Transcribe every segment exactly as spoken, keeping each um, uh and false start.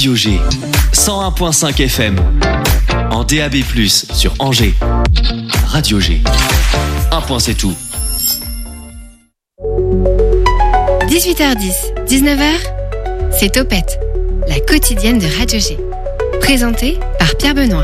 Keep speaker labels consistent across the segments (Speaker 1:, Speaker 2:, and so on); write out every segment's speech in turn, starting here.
Speaker 1: Radio G, cent un virgule cinq F M, en D A B plus, sur Angers. Radio G, un point c'est tout.
Speaker 2: dix-huit heures dix, dix-neuf heures, c'est Topette, la quotidienne de Radio G. Présentée par Pierre Benoît.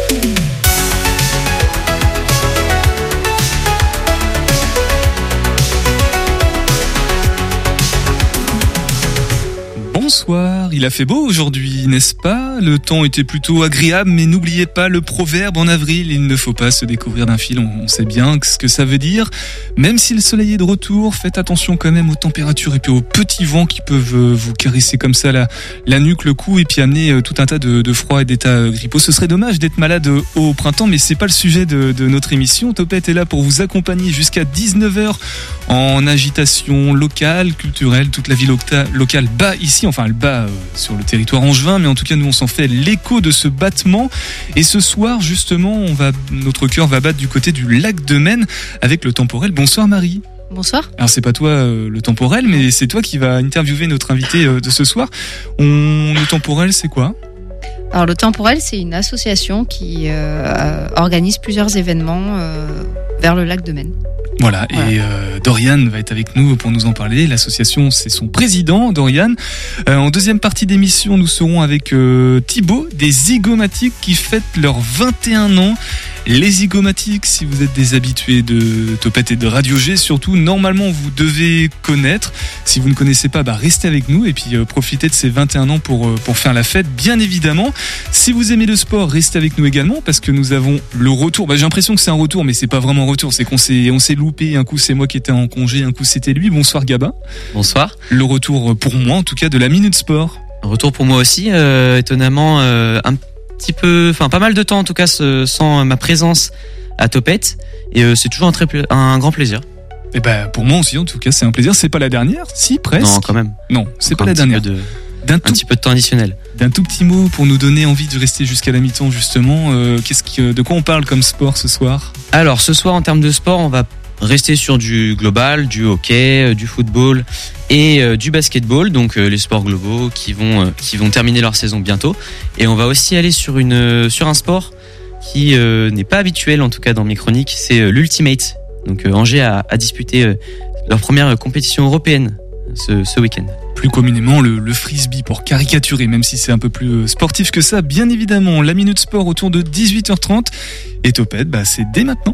Speaker 3: Bonsoir, il a fait beau aujourd'hui, n'est-ce pas ? Le temps était plutôt agréable, mais n'oubliez pas le proverbe en avril, il ne faut pas se découvrir d'un fil, on sait bien ce que ça veut dire. Même si le soleil est de retour, faites attention quand même aux températures et puis aux petits vents qui peuvent vous caresser comme ça la, la nuque, le cou et puis amener tout un tas de, de froid et d'états grippaux. Ce serait dommage d'être malade au printemps, mais c'est pas le sujet de, de notre émission. Topette est là pour vous accompagner jusqu'à dix-neuf heures en agitation locale, culturelle, toute la vie loca- locale bat ici, enfin elle bat euh, sur le territoire angevin, mais en tout cas nous on s'en fait l'écho de ce battement. Et ce soir justement, on va, notre cœur va battre du côté du lac de Maine avec le temporel. Bonsoir Marie.
Speaker 4: Bonsoir.
Speaker 3: Alors c'est pas toi euh, le temporel, mais c'est toi qui va interviewer notre invité euh, de ce soir. On, le temporel c'est quoi ?
Speaker 4: Alors le temporel c'est une association qui euh, organise plusieurs événements euh, vers le lac de Maine.
Speaker 3: Voilà, voilà. Et euh, Dorian va être avec nous pour nous en parler. L'association, c'est son président, Dorian. Euh, en deuxième partie d'émission, nous serons avec euh, Thibaut, des Zygomatiques qui fêtent leurs vingt et un ans. Les Zygomatiques, si vous êtes des habitués de Topette et de Radio G, surtout, normalement, vous devez connaître. Si vous ne connaissez pas, bah, restez avec nous et puis euh, profitez de ces vingt et un ans pour, euh, pour faire la fête, bien évidemment. Si vous aimez le sport, restez avec nous également parce que nous avons le retour. Bah, j'ai l'impression que c'est un retour, mais c'est pas vraiment un retour. C'est qu'on s'est, on s'est loupé. Un coup, c'est moi qui étais en congé, un coup, c'était lui. Bonsoir, Gabin.
Speaker 5: Bonsoir.
Speaker 3: Le retour pour moi, en tout cas, de la Minute Sport.
Speaker 5: Retour pour moi aussi, euh, étonnamment, euh, un petit peu, enfin pas mal de temps en tout cas sans ma présence à Topette et euh, c'est toujours un, très, un grand plaisir.
Speaker 3: Et ben pour moi aussi en tout cas c'est un plaisir. C'est pas la dernière, si presque.
Speaker 5: Non quand même.
Speaker 3: Non c'est
Speaker 5: Encore
Speaker 3: pas la dernière.
Speaker 5: De,
Speaker 3: d'un
Speaker 5: un
Speaker 3: tout,
Speaker 5: petit peu de temps additionnel.
Speaker 3: D'un tout petit mot pour nous donner envie de rester jusqu'à la mi-temps justement. Euh, qu'est-ce qui, de quoi on parle comme sport ce soir ?
Speaker 5: Alors ce soir en termes de sport on va rester sur du global, du hockey, du football et euh, du basketball, donc euh, les sports globaux qui vont euh, qui vont terminer leur saison bientôt. Et on va aussi aller sur une euh, sur un sport qui euh, n'est pas habituel en tout cas dans mes chroniques, c'est euh, l'Ultimate. Donc euh, Angers a, a disputé euh, leur première compétition européenne ce, ce week-end.
Speaker 3: Plus communément le, le frisbee pour caricaturer, même si c'est un peu plus sportif que ça. Bien évidemment, la Minute Sport autour de dix-huit heures trente et Topette, bah c'est dès maintenant.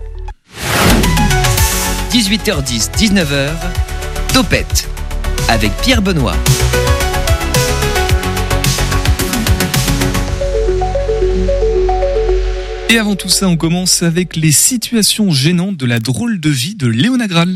Speaker 6: dix-huit heures dix, dix-neuf heures, Topette avec Pierre Benoît.
Speaker 3: Et avant tout ça, on commence avec les situations gênantes de la drôle de vie de Léona Graal.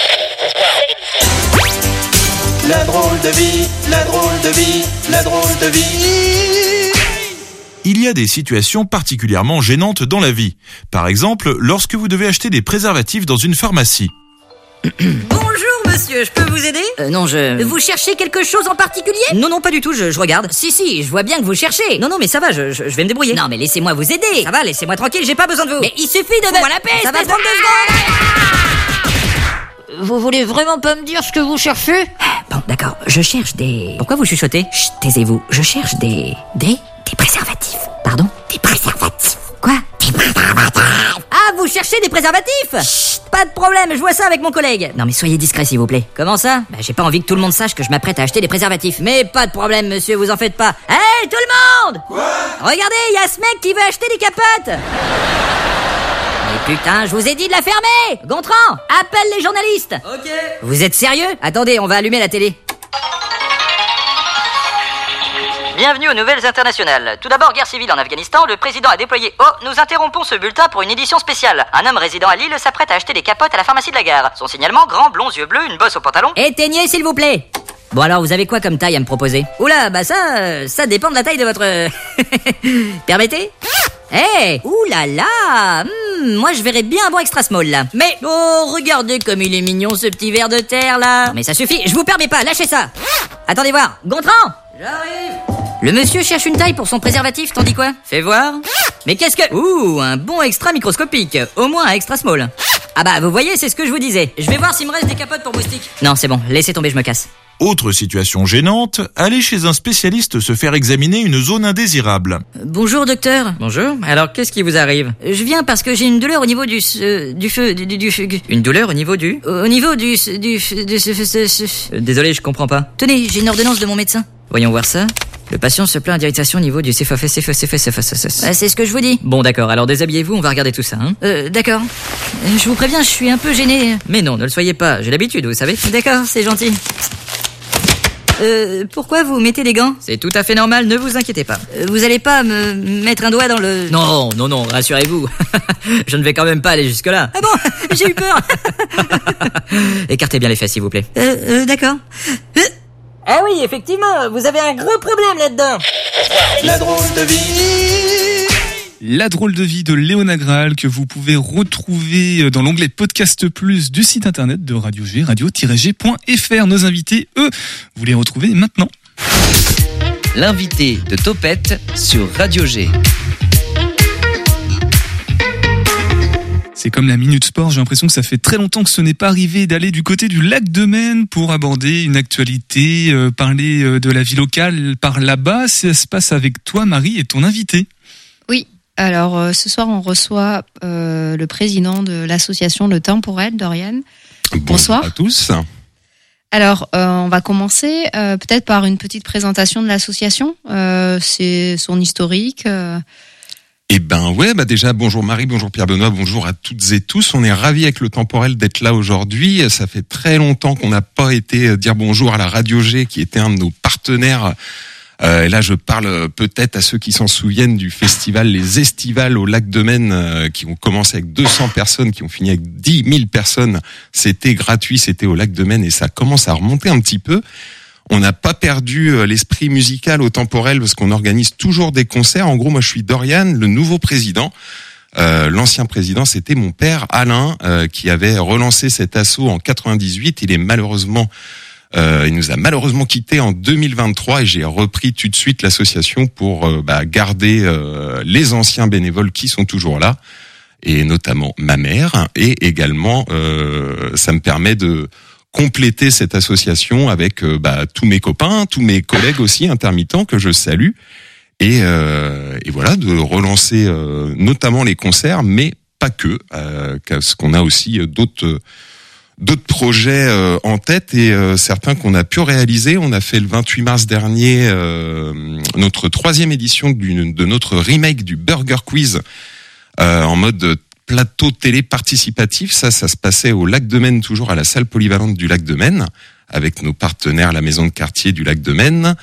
Speaker 7: La drôle de vie, la drôle de vie, la drôle de vie.
Speaker 8: Il y a des situations particulièrement gênantes dans la vie. Par exemple, lorsque vous devez acheter des préservatifs dans une pharmacie.
Speaker 9: Bonjour monsieur, je peux vous aider ?
Speaker 10: Euh, non, je...
Speaker 9: Vous cherchez quelque chose en particulier ?
Speaker 10: Non, non, pas du tout, je, je regarde.
Speaker 9: Si, si, je vois bien que vous cherchez.
Speaker 10: Non, non, mais ça va, je, je, je vais me débrouiller.
Speaker 9: Non, mais laissez-moi vous aider.
Speaker 10: Ça va, laissez-moi tranquille, j'ai pas besoin de vous.
Speaker 9: Mais il suffit de...
Speaker 10: Fous-moi la paix,
Speaker 9: ça va
Speaker 10: espèce
Speaker 9: prendre
Speaker 10: de-
Speaker 9: deux secondes. Vous voulez vraiment pas me dire ce que vous cherchez ? Bon, d'accord, je cherche des...
Speaker 10: Pourquoi vous chuchotez ?
Speaker 9: Chut, taisez-vous. Je cherche des... Des Des préservatifs.
Speaker 10: Pardon ?
Speaker 9: Des préservatifs.
Speaker 10: Quoi ?
Speaker 9: Des préservatifs.
Speaker 10: Ah, vous cherchez des préservatifs ? Chut, pas de problème, je vois ça avec mon collègue. Non mais soyez discret s'il vous plaît. Comment ça ? Bah j'ai pas envie que tout le monde sache que je m'apprête à acheter des préservatifs. Mais pas de problème monsieur, vous en faites pas. Hey tout le monde !
Speaker 7: Quoi ?
Speaker 10: Regardez, il y a ce mec qui veut acheter des capotes. Mais putain, je vous ai dit de la fermer. Gontran, appelle les journalistes.
Speaker 9: Ok.
Speaker 10: Vous êtes sérieux ? Attendez, on va allumer la télé.
Speaker 11: Bienvenue aux nouvelles internationales. Tout d'abord, guerre civile en Afghanistan, le président a déployé... Oh, nous interrompons ce bulletin pour une édition spéciale. Un homme résidant à Lille s'apprête à acheter des capotes à la pharmacie de la gare. Son signalement, grand, blond, yeux bleus, une bosse au pantalon.
Speaker 10: Éteignez s'il vous plaît. Bon alors, vous avez quoi comme taille à me proposer ? Oula, bah ça, euh, ça dépend de la taille de votre... Permettez ? Eh hey, oulala hmm, moi je verrais bien un bon extra small là. Mais, oh, regardez comme il est mignon ce petit ver de terre là. Non mais ça suffit, je vous permets pas, lâchez ça. Attendez voir, Gontran !
Speaker 9: J'arrive.
Speaker 10: Le monsieur cherche une taille pour son préservatif, t'en dis quoi ? Fais voir. Mais qu'est-ce que... Ouh, un bon extra microscopique. Au moins un extra small. Ah bah, vous voyez, c'est ce que je vous disais. Je vais voir s'il me reste des capotes pour moustiques. Non, c'est bon, laissez tomber, je me casse.
Speaker 8: Autre situation gênante, aller chez un spécialiste se faire examiner une zone indésirable.
Speaker 10: Bonjour docteur.
Speaker 11: Bonjour, alors qu'est-ce qui vous arrive?
Speaker 10: Je viens parce que j'ai une douleur au niveau du euh, du feu du, du, du feu.
Speaker 11: Une douleur au niveau du...
Speaker 10: Au niveau du du, du, du, du
Speaker 11: Euh, Désolé, je comprends pas.
Speaker 10: Tenez, j'ai une ordonnance de mon médecin.
Speaker 11: Voyons voir ça. Le patient se plaint d'irritation au niveau du céphalée, céphalée, céphalée, céphalée.
Speaker 10: Bah, c'est ce que je vous dis.
Speaker 11: Bon d'accord, alors déshabillez-vous, on va regarder tout ça, hein.
Speaker 10: Euh, d'accord. Euh, Je vous préviens, je suis un peu gêné.
Speaker 11: Mais non, ne le soyez pas, j'ai l'habitude, vous savez.
Speaker 10: D'accord, c'est gentil. Euh, pourquoi vous mettez des gants?
Speaker 11: C'est tout à fait normal, ne vous inquiétez pas.
Speaker 10: Euh, Vous allez pas me mettre un doigt dans le...
Speaker 11: Non, non, non, rassurez-vous. Je ne vais quand même pas aller jusque-là.
Speaker 10: Ah bon? J'ai eu peur.
Speaker 11: Écartez bien les fesses, s'il vous plaît.
Speaker 10: Euh, euh d'accord. Euh,
Speaker 11: Ah oui, effectivement, vous avez un gros problème là-dedans.
Speaker 7: La drôle de vie.
Speaker 3: La drôle de vie de Léona Graal que vous pouvez retrouver dans l'onglet Podcast Plus du site internet de Radio G, radio tiret g point f r. Nos invités, eux, vous les retrouvez maintenant.
Speaker 6: L'invité de Topette sur Radio G.
Speaker 3: C'est comme la Minute Sport, j'ai l'impression que ça fait très longtemps que ce n'est pas arrivé d'aller du côté du lac de Maine pour aborder une actualité, euh, parler euh, de la vie locale par là-bas. Ça se passe avec toi, Marie, et ton invité.
Speaker 4: Oui, alors euh, ce soir on reçoit euh, le président de l'association Le Temporel, Dorian. Bonsoir.
Speaker 12: Bonjour à tous.
Speaker 4: Alors euh, on va commencer euh, peut-être par une petite présentation de l'association. Euh, c'est son historique. Euh...
Speaker 12: Eh ben ouais, bah déjà bonjour Marie, bonjour Pierre Benoît, bonjour à toutes et tous. On est ravis avec le Temporel d'être là aujourd'hui. Ça fait très longtemps qu'on n'a pas été dire bonjour à la Radio G, qui était un de nos partenaires. Euh, et là, je parle peut-être à ceux qui s'en souviennent du festival Les Estivales au lac de Maine, euh, qui ont commencé avec deux cents personnes, qui ont fini avec dix mille personnes. C'était gratuit, c'était au lac de Maine, et ça commence à remonter un petit peu. On n'a pas perdu l'esprit musical au Temporel parce qu'on organise toujours des concerts. En gros, moi, je suis Dorian, le nouveau président. Euh, l'ancien président, c'était mon père Alain, euh, qui avait relancé cet assaut en quatre-vingt-dix-huit. Il est malheureusement, euh, il nous a malheureusement quittés en deux mille vingt-trois, et j'ai repris tout de suite l'association pour euh, bah, garder euh, les anciens bénévoles qui sont toujours là, et notamment ma mère. Et également, euh, ça me permet de compléter cette association avec euh, bah, tous mes copains, tous mes collègues aussi intermittents que je salue, et, euh, et voilà, de relancer euh, notamment les concerts, mais pas que, euh, parce qu'on a aussi d'autres d'autres projets euh, en tête, et euh, certains qu'on a pu réaliser. On a fait le vingt-huit mars dernier euh, notre troisième édition du, de notre remake du Burger Quiz euh, en mode plateau télé participatif. Ça, ça se passait au lac de Maine, toujours à la salle polyvalente du lac de Maine, avec nos partenaires, la maison de quartier du lac de Maine.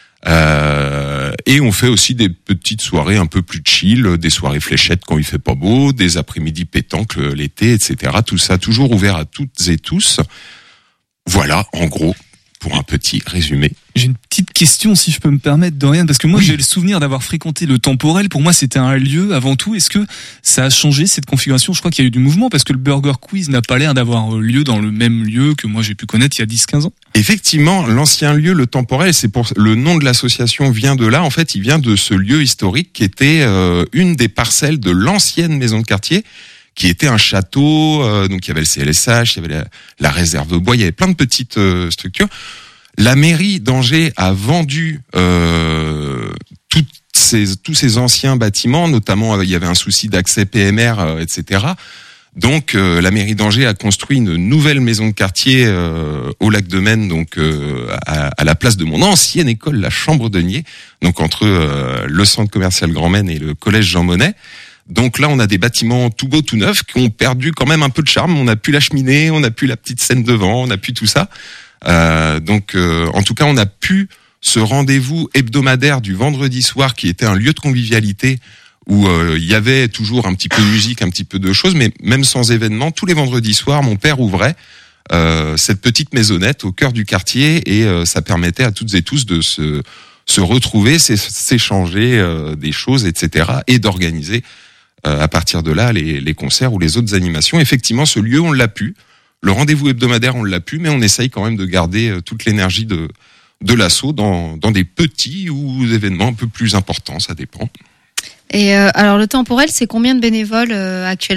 Speaker 12: Euh, et on fait aussi des petites soirées un peu plus chill, des soirées fléchettes quand il fait pas beau, des après-midi pétanques l'été, et cetera. Tout ça toujours ouvert à toutes et tous. Voilà, en gros, pour un petit résumé.
Speaker 3: J'ai une petite question, si je peux me permettre, Dorian, parce que moi, oui, j'ai le souvenir d'avoir fréquenté le Temporel. Pour moi, c'était un lieu avant tout. Est-ce que ça a changé, cette configuration? Je crois qu'il y a eu du mouvement, parce que le Burger Quiz n'a pas l'air d'avoir lieu dans le même lieu que moi j'ai pu connaître il y a dix quinze ans.
Speaker 12: Effectivement, l'ancien lieu, le Temporel, c'est pour le nom de l'association vient de là. En fait, il vient de ce lieu historique qui était euh, une des parcelles de l'ancienne maison de quartier, qui était un château. Euh, donc il y avait le C L S H, il y avait la, la réserve bois, il y avait plein de petites euh, structures. La mairie d'Angers a vendu euh, toutes ces, tous ces anciens bâtiments, notamment il y avait un souci d'accès P M R, euh, et cetera. Donc euh, la mairie d'Angers a construit une nouvelle maison de quartier euh, au lac de Maine, donc euh, à, à la place de mon ancienne école, la Chambre de Nier, donc entre euh, le centre commercial Grand Maine et le collège Jean Monnet. Donc là, on a des bâtiments tout beaux, tout neufs, qui ont perdu quand même un peu de charme. On n'a plus la cheminée, on n'a plus la petite scène devant, on n'a plus tout ça. Euh, donc, euh, en tout cas, on a pu ce rendez-vous hebdomadaire du vendredi soir, qui était un lieu de convivialité où euh, il y avait toujours un petit peu de musique, un petit peu de choses, mais même sans événement, tous les vendredis soirs, mon père ouvrait euh, cette petite maisonnette au cœur du quartier, et euh, ça permettait à toutes et tous de se, se retrouver, s'échanger euh, des choses, et cetera, et d'organiser euh, à partir de là les, les concerts ou les autres animations. Effectivement, ce lieu, on l'a pu. Le rendez-vous hebdomadaire, on l'a pu, mais on essaye quand même de garder euh, toute l'énergie de, de l'assaut dans, dans des petits ou des événements un peu plus importants, ça dépend.
Speaker 4: Et euh, alors le Temporel, c'est combien de bénévoles euh, actuellement ?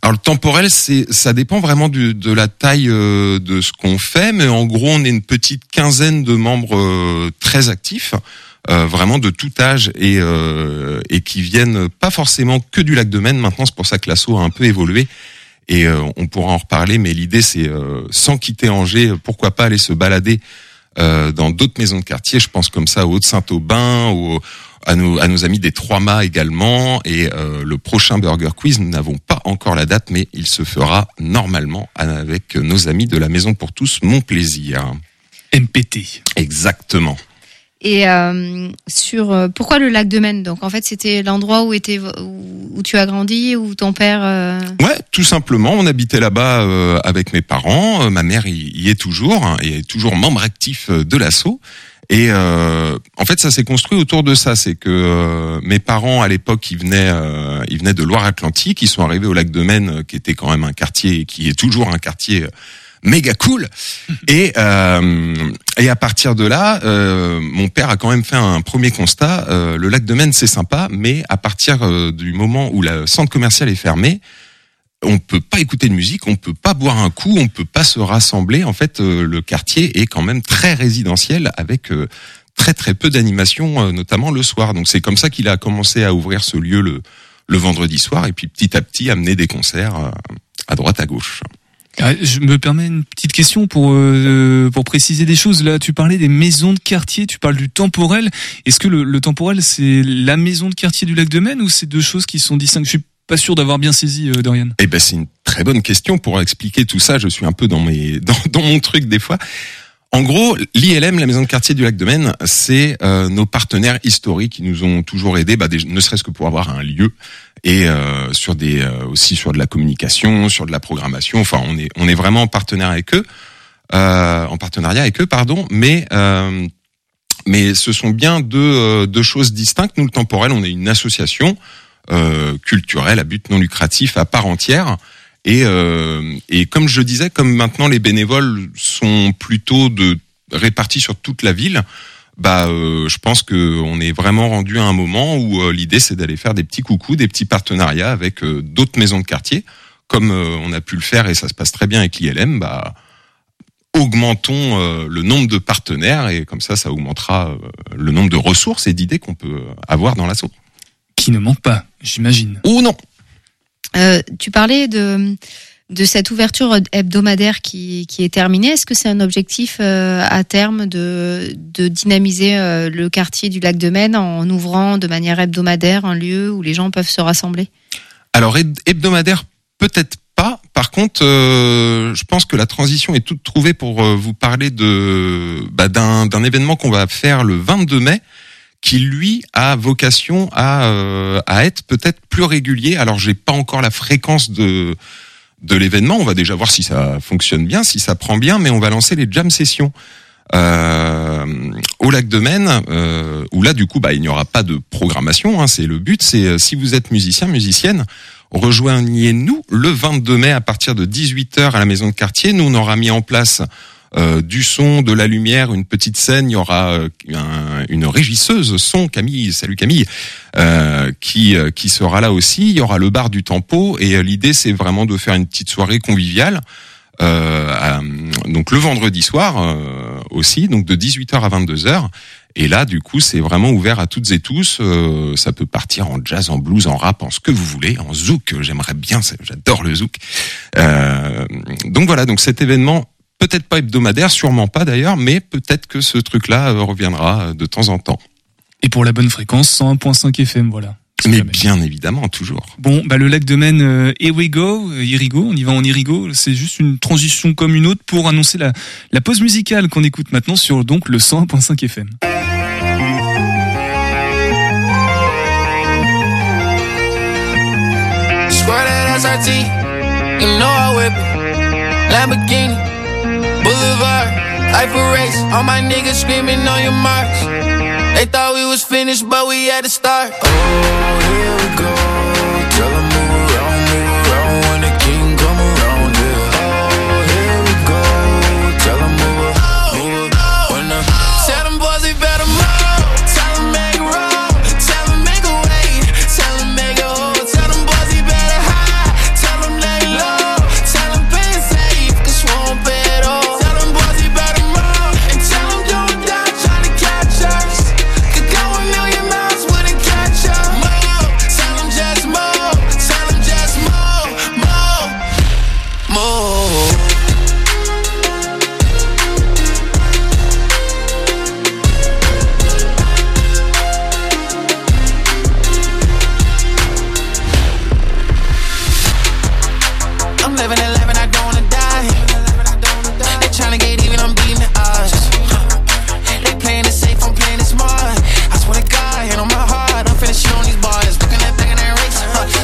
Speaker 12: Alors le temporel, c'est ça dépend vraiment du, de la taille euh, de ce qu'on fait, mais en gros on est une petite quinzaine de membres euh, très actifs, euh, vraiment de tout âge et euh, et qui viennent pas forcément que du Lac de Maine. Maintenant c'est pour ça que l'asso a un peu évolué et euh, on pourra en reparler. Mais l'idée c'est euh, sans quitter Angers, pourquoi pas aller se balader euh, dans d'autres maisons de quartier. Je pense comme ça au Haut-de-Saint-Aubin, au à nos, à nos amis des Trois-Mâts également, et euh, le prochain Burger Quiz, nous n'avons pas encore la date, mais il se fera normalement avec nos amis de la Maison pour tous, Mon Plaisir.
Speaker 3: M P T.
Speaker 12: Exactement.
Speaker 4: Et euh, sur euh, pourquoi le Lac de Maine? Donc en fait, c'était l'endroit où était où, où tu as grandi, où ton père. Euh...
Speaker 12: Ouais, tout simplement. On habitait là-bas euh, avec mes parents. Euh, ma mère y, y est toujours, hein, et est toujours membre actif de l'asso. Et euh, en fait, ça s'est construit autour de ça. C'est que euh, mes parents, à l'époque, ils venaient, euh, ils venaient de Loire-Atlantique. Ils sont arrivés au Lac de Maine, euh, qui était quand même un quartier, qui est toujours un quartier méga cool. Et euh, et à partir de là, euh, mon père a quand même fait un premier constat. Euh, le Lac de Maine, c'est sympa, mais à partir euh, du moment où le centre commercial est fermé, on peut pas écouter de musique, on peut pas boire un coup, on peut pas se rassembler. En fait, euh, le quartier est quand même très résidentiel avec euh, très très peu d'animation, euh, notamment le soir. Donc c'est comme ça qu'il a commencé à ouvrir ce lieu le le vendredi soir et puis petit à petit amener des concerts euh, à droite à gauche.
Speaker 3: Je me permets une petite question pour euh, pour préciser des choses. Là, tu parlais des maisons de quartier, tu parles du temporel. Est-ce que le, le temporel, c'est la maison de quartier du Lac de Maine ou c'est deux choses qui sont distinctes? Je suis pas sûr d'avoir bien saisi, euh, Dorian.
Speaker 12: Eh ben, c'est une très bonne question pour expliquer tout ça. Je suis un peu dans mes dans, dans mon truc des fois. En gros, l'I L M, la maison de quartier du Lac de Maine, c'est euh, nos partenaires historiques qui nous ont toujours aidés, bah, des, ne serait-ce que pour avoir un lieu et euh, sur des euh, aussi sur de la communication, sur de la programmation. Enfin, on est on est vraiment en partenaire avec eux, euh, en partenariat avec eux, pardon. Mais euh, mais ce sont bien deux euh, deux choses distinctes. Nous, le temporel, on est une association euh, culturelle à but non lucratif à part entière. Et, euh, et comme je disais, comme maintenant les bénévoles sont plutôt de répartis sur toute la ville, bah euh, je pense que on est vraiment rendu à un moment où euh, l'idée c'est d'aller faire des petits coucous, des petits partenariats avec euh, d'autres maisons de quartier, comme euh, on a pu le faire et ça se passe très bien avec l'I L M. Bah augmentons euh, le nombre de partenaires et comme ça, ça augmentera euh, le nombre de ressources et d'idées qu'on peut avoir dans l'asso.
Speaker 3: Qui ne manque pas, j'imagine.
Speaker 12: Ou non.
Speaker 4: Euh, tu parlais de de cette ouverture hebdomadaire qui qui est terminée. Est-ce que c'est un objectif euh, à terme de de dynamiser euh, le quartier du Lac de Maine en ouvrant de manière hebdomadaire un lieu où les gens peuvent se rassembler?
Speaker 12: Alors hebdomadaire peut-être pas. Par contre, euh, je pense que la transition est toute trouvée pour euh, vous parler de bah, d'un d'un événement qu'on va faire le vingt-deux mai. Qui lui a vocation à euh, à être peut-être plus régulier. Alors j'ai pas encore la fréquence de de l'événement. On va déjà voir si ça fonctionne bien, si ça prend bien, mais on va lancer les jam sessions euh, au Lac de Maine, euh, où là du coup bah il n'y aura pas de programmation. Hein, c'est le but. C'est si vous êtes musicien, musicienne, rejoignez-nous le vingt-deux mai à partir de dix-huit heures à la maison de quartier. Nous on aura mis en place Euh, du son, de la lumière, une petite scène. Il y aura euh, un, une régisseuse son, Camille, salut Camille, euh, qui euh, qui sera là aussi. Il y aura le bar du Tempo et euh, l'idée c'est vraiment de faire une petite soirée conviviale. Euh, à, donc le vendredi soir euh, aussi, donc de dix-huit heures à vingt-deux heures. Et là, du coup, c'est vraiment ouvert à toutes et tous. Euh, ça peut partir en jazz, en blues, en rap, en ce que vous voulez, en zouk. J'aimerais bien, j'adore le zouk. Euh, donc voilà, donc cet événement. Peut-être pas hebdomadaire, sûrement pas d'ailleurs, mais peut-être que ce truc-là reviendra de temps en temps.
Speaker 3: Et pour la bonne fréquence, cent un virgule cinq F M, voilà.
Speaker 12: Mais jamais. Bien évidemment, toujours.
Speaker 3: Bon, bah le Lac de Maine, euh, here we go, euh, Irigo, on y va en Irigo. C'est juste une transition comme une autre pour annoncer la, la pause musicale qu'on écoute maintenant sur donc le cent un virgule cinq F M.
Speaker 13: Square that S R T, you know I whip it. Lamborghini. Boulevard, life a race, all my niggas screaming on your marks. They thought we was finished, but we had to start. Oh, here we go, tell them move around, move around, when the king come around, yeah. Oh, here we go, tell them move around, move around, when the tell them boys they better move, tell them make a roll, tell them make a way, tell them make a hole, tell them boys they better hide, tell them let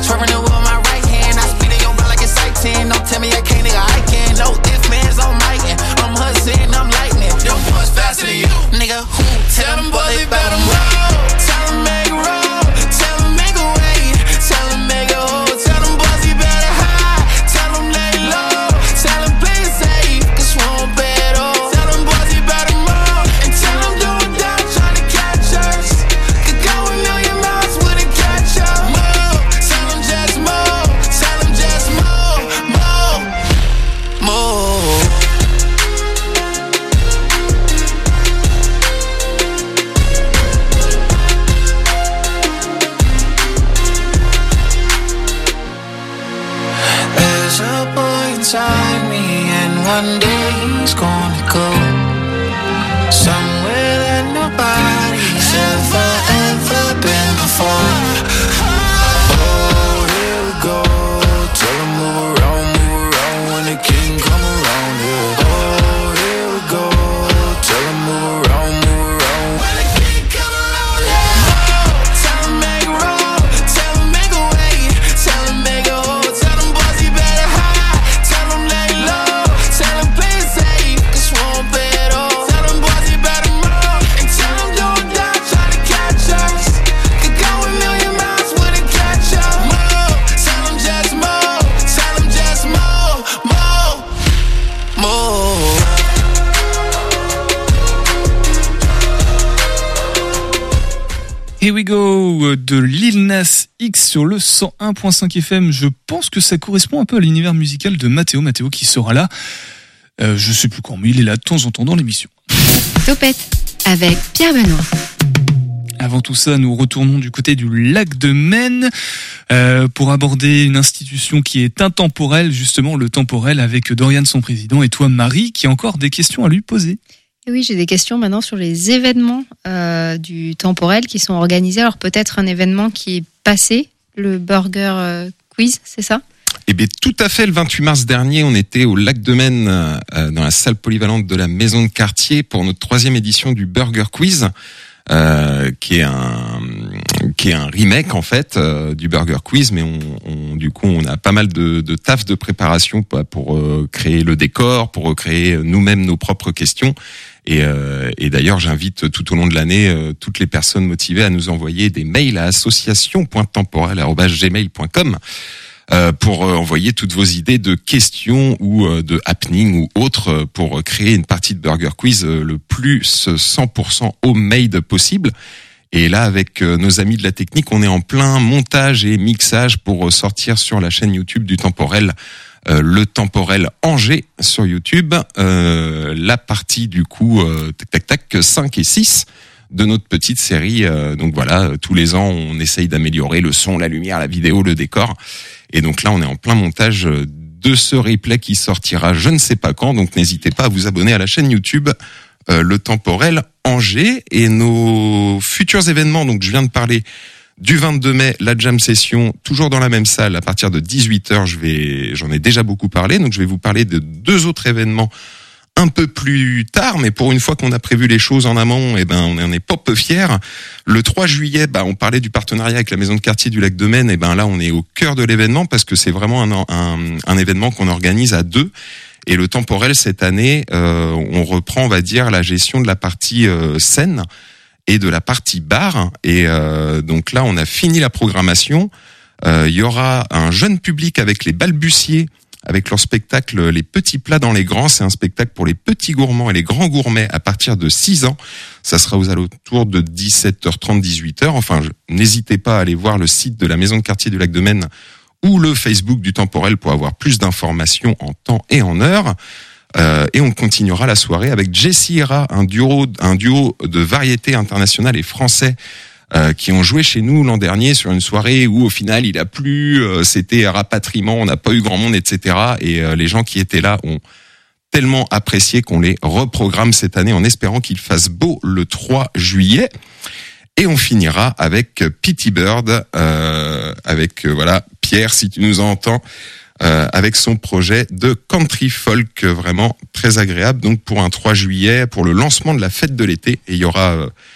Speaker 13: Swerving it with my right hand. I speed in your blood like it's like ten. Don't tell me I can't, nigga, I can. No if man's on mic and I'm hustling, I'm lightning. Don't push faster than you, nigga. Who tell them boys they better roll? Tell them make it roll. Tell them make a way. Tell them make a hole. Tell them boys they better hide. Tell them lay low. Tell them play it safe, cause we won't pay it all. Tell them boys they better move. And tell them do it down trying to catch us. Could go a million miles wouldn't catch up. Move. Tell them just move. Tell them just move. Move. Move. There's a boy inside me, and one day he's gonna go somewhere that nobody's ever, ever been before. Oh, here we go. Tell him move around, move around when the king come around here. Oh, here we go. Tell him move around, move around when the king come around here. Oh, tell him make it roll. Tell him make a way. Tell him make a hole. Tell them boys he better hide. Tell them lay low. Tell them play it safe, cause we won't pay it all. Tell them boys he better move. And tell them do it down try to catch us. Could go a million miles wouldn't catch up. Move. Tell them just move. Tell them just move. Move. Move.
Speaker 3: Here we go de Lil Nas X sur le cent un point cinq F M. Je pense que ça correspond un peu à l'univers musical de Mathéo. Mathéo qui sera là, euh, je sais plus quand, mais il est là de temps en temps dans l'émission.
Speaker 2: Topette avec Pierre Benoît.
Speaker 3: Avant tout ça, nous retournons du côté du lac de Maine euh, pour aborder une institution qui est intemporelle, justement le temporel, avec Dorian, son président, et toi Marie, qui a encore des questions à lui poser.
Speaker 4: Et oui, j'ai des questions maintenant sur les événements euh, du temporel qui sont organisés. Alors peut-être un événement qui est passé, le Burger euh, Quiz, c'est ça ?
Speaker 12: Eh bien, tout à fait. Le vingt-huit mars dernier, on était au Lac de Maine, euh, dans la salle polyvalente de la Maison de Quartier pour notre troisième édition du Burger Quiz, euh, qui est un qui est un remake en fait euh, du Burger Quiz, mais on, on du coup on a pas mal de, de taf de préparation pour, pour euh, créer le décor, pour créer nous-mêmes nos propres questions. Et, euh, et d'ailleurs, j'invite tout au long de l'année euh, toutes les personnes motivées à nous envoyer des mails à association point temporel arobase gmail point com euh, pour euh, envoyer toutes vos idées de questions ou euh, de happening ou autres euh, pour créer une partie de Burger Quiz euh, le plus cent pour cent homemade possible. Et là, avec euh, nos amis de la technique, on est en plein montage et mixage pour euh, sortir sur la chaîne YouTube du Temporel, euh, le Temporel Angers sur YouTube, euh, la partie du coup euh, tac tac tac cinq et six de notre petite série. Euh, donc voilà, tous les ans, on essaye d'améliorer le son, la lumière, la vidéo, le décor. Et donc là, on est en plein montage de ce replay qui sortira je ne sais pas quand. Donc n'hésitez pas à vous abonner à la chaîne YouTube euh, le Temporel Angers. Et nos futurs événements, donc je viens de parler du vingt-deux mai, la jam session, toujours dans la même salle à partir de dix-huit heures. Je vais, j'en ai déjà beaucoup parlé, donc je vais vous parler de deux autres événements un peu plus tard, mais pour une fois qu'on a prévu les choses en amont, eh ben on en est pas peu fiers. Le trois juillet, bah on parlait du partenariat avec la maison de quartier du Lac de Maine, et ben là on est au cœur de l'événement parce que c'est vraiment un, un, un événement qu'on organise à deux. Et le Temporel cette année, euh, on reprend, on va dire, la gestion de la partie euh, scène et de la partie bar. Et euh, donc là, on a fini la programmation. Euh, il y aura un jeune public avec les balbutiers, avec leur spectacle Les Petits Plats dans les Grands. C'est un spectacle pour les petits gourmands et les grands gourmets à partir de six ans. Ça sera aux alentours de dix-sept heures trente, dix-huit heures. Enfin, je, n'hésitez pas à aller voir le site de la maison de quartier du Lac de Maine ou le Facebook du Temporel pour avoir plus d'informations en temps et en heure. Euh, et on continuera la soirée avec Jessie Hera, un duo, un duo de variété internationale et français euh, qui ont joué chez nous l'an dernier sur une soirée où au final il a plu, euh, c'était un rapatriement, on n'a pas eu grand monde, et cetera. Et euh, les gens qui étaient là ont tellement apprécié qu'on les reprogramme cette année en espérant qu'il fasse beau le trois juillet. Et on finira avec Pity Bird, euh, avec euh, voilà Pierre, si tu nous entends, euh, avec son projet de country folk euh, vraiment très agréable. Donc pour un trois juillet, pour le lancement de la fête de l'été, et il y aura euh,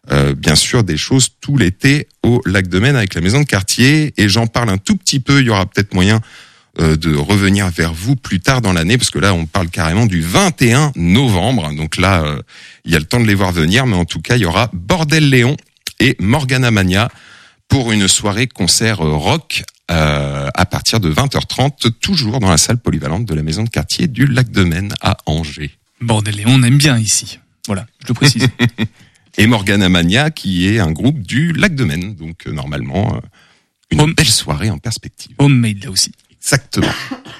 Speaker 12: euh, bien sûr des choses tout l'été au Lac de Maine avec la maison de quartier. Et j'en parle un tout petit peu, il y aura peut-être moyen euh, de revenir vers vous plus tard dans l'année, parce que là on parle carrément du vingt et un novembre. Donc là, euh, il y a le temps de les voir venir, mais en tout cas, il y aura Bordel Léon et Morgana Mania pour une soirée concert rock euh, à partir de vingt heures trente, toujours dans la salle polyvalente de la maison de quartier du Lac de Maine à Angers.
Speaker 3: Bordel Léon, on aime bien ici. Voilà, je le précise.
Speaker 12: Et Morgana Mania, qui est un groupe du Lac de Maine. Donc euh, normalement, euh, une Home... belle soirée en perspective.
Speaker 3: Homemade là aussi.
Speaker 12: Exactement.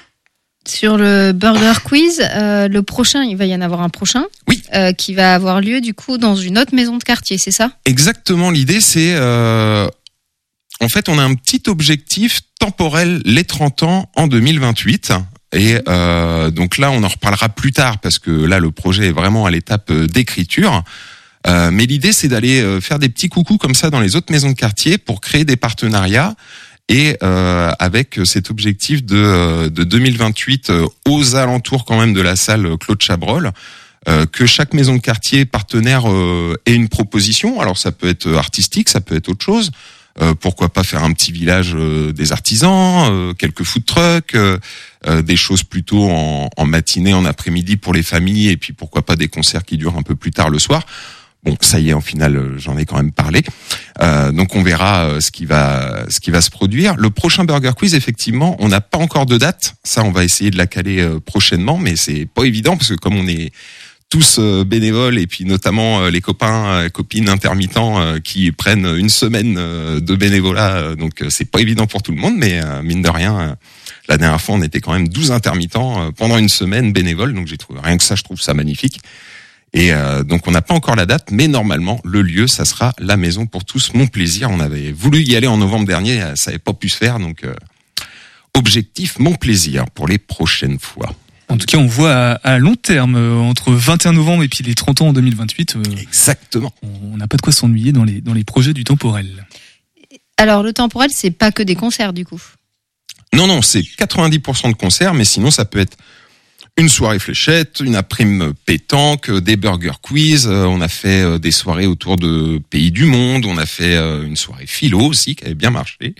Speaker 4: Sur le Burger Quiz, euh, le prochain, il va y en avoir un prochain.
Speaker 12: Oui.
Speaker 4: Euh, qui va avoir lieu du coup dans une autre maison de quartier, c'est ça ?
Speaker 12: Exactement. L'idée, c'est euh, en fait, on a un petit objectif temporel, les trente ans en deux mille vingt-huit. Et euh, donc là, on en reparlera plus tard parce que là, le projet est vraiment à l'étape d'écriture. Euh, mais l'idée, c'est d'aller faire des petits coucous comme ça dans les autres maisons de quartier pour créer des partenariats. Et euh, avec cet objectif de, de deux mille vingt-huit euh, aux alentours quand même de la salle Claude Chabrol, euh, que chaque maison de quartier partenaire euh, ait une proposition. Alors ça peut être artistique, ça peut être autre chose. Euh, pourquoi pas faire un petit village euh, des artisans, euh, quelques food trucks, euh, euh, des choses plutôt en, en matinée, en après-midi pour les familles, et puis pourquoi pas des concerts qui durent un peu plus tard le soir. Bon, ça y est, en final, j'en ai quand même parlé. Euh, donc, on verra ce qui va, ce qui va se produire. Le prochain Burger Quiz, effectivement, on n'a pas encore de date. Ça, on va essayer de la caler prochainement, mais c'est pas évident parce que comme on est tous bénévoles et puis notamment les copains, copines intermittents qui prennent une semaine de bénévolat, donc c'est pas évident pour tout le monde, mais mine de rien, la dernière fois, on était quand même douze intermittents pendant une semaine bénévoles, donc j'ai trouvé rien que ça, je trouve ça magnifique. Et euh, donc on n'a pas encore la date, mais normalement le lieu, ça sera la maison pour tous, mon plaisir. On avait voulu y aller en novembre dernier, ça n'avait pas pu se faire, donc euh, objectif, mon plaisir pour les prochaines fois.
Speaker 3: En tout cas, on voit à, à long terme, euh, entre vingt et un novembre et puis les trente ans en deux mille vingt-huit. Euh,
Speaker 12: Exactement.
Speaker 3: On n'a pas de quoi s'ennuyer dans les dans les projets du temporel.
Speaker 4: Alors le temporel, c'est pas que des concerts du coup.
Speaker 12: Non non, c'est quatre-vingt-dix pour cent de concerts, mais sinon ça peut être une soirée fléchette, une après-midi pétanque, des burger quiz. On a fait des soirées autour de pays du monde. On a fait une soirée philo aussi qui avait bien marché.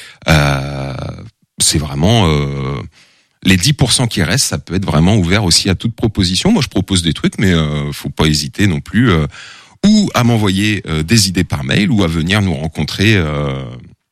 Speaker 12: Euh, c'est vraiment euh, les dix pour cent qui restent. Ça peut être vraiment ouvert aussi à toute proposition. Moi, je propose des trucs, mais euh, faut pas hésiter non plus euh, ou à m'envoyer euh, des idées par mail ou à venir nous rencontrer. Euh,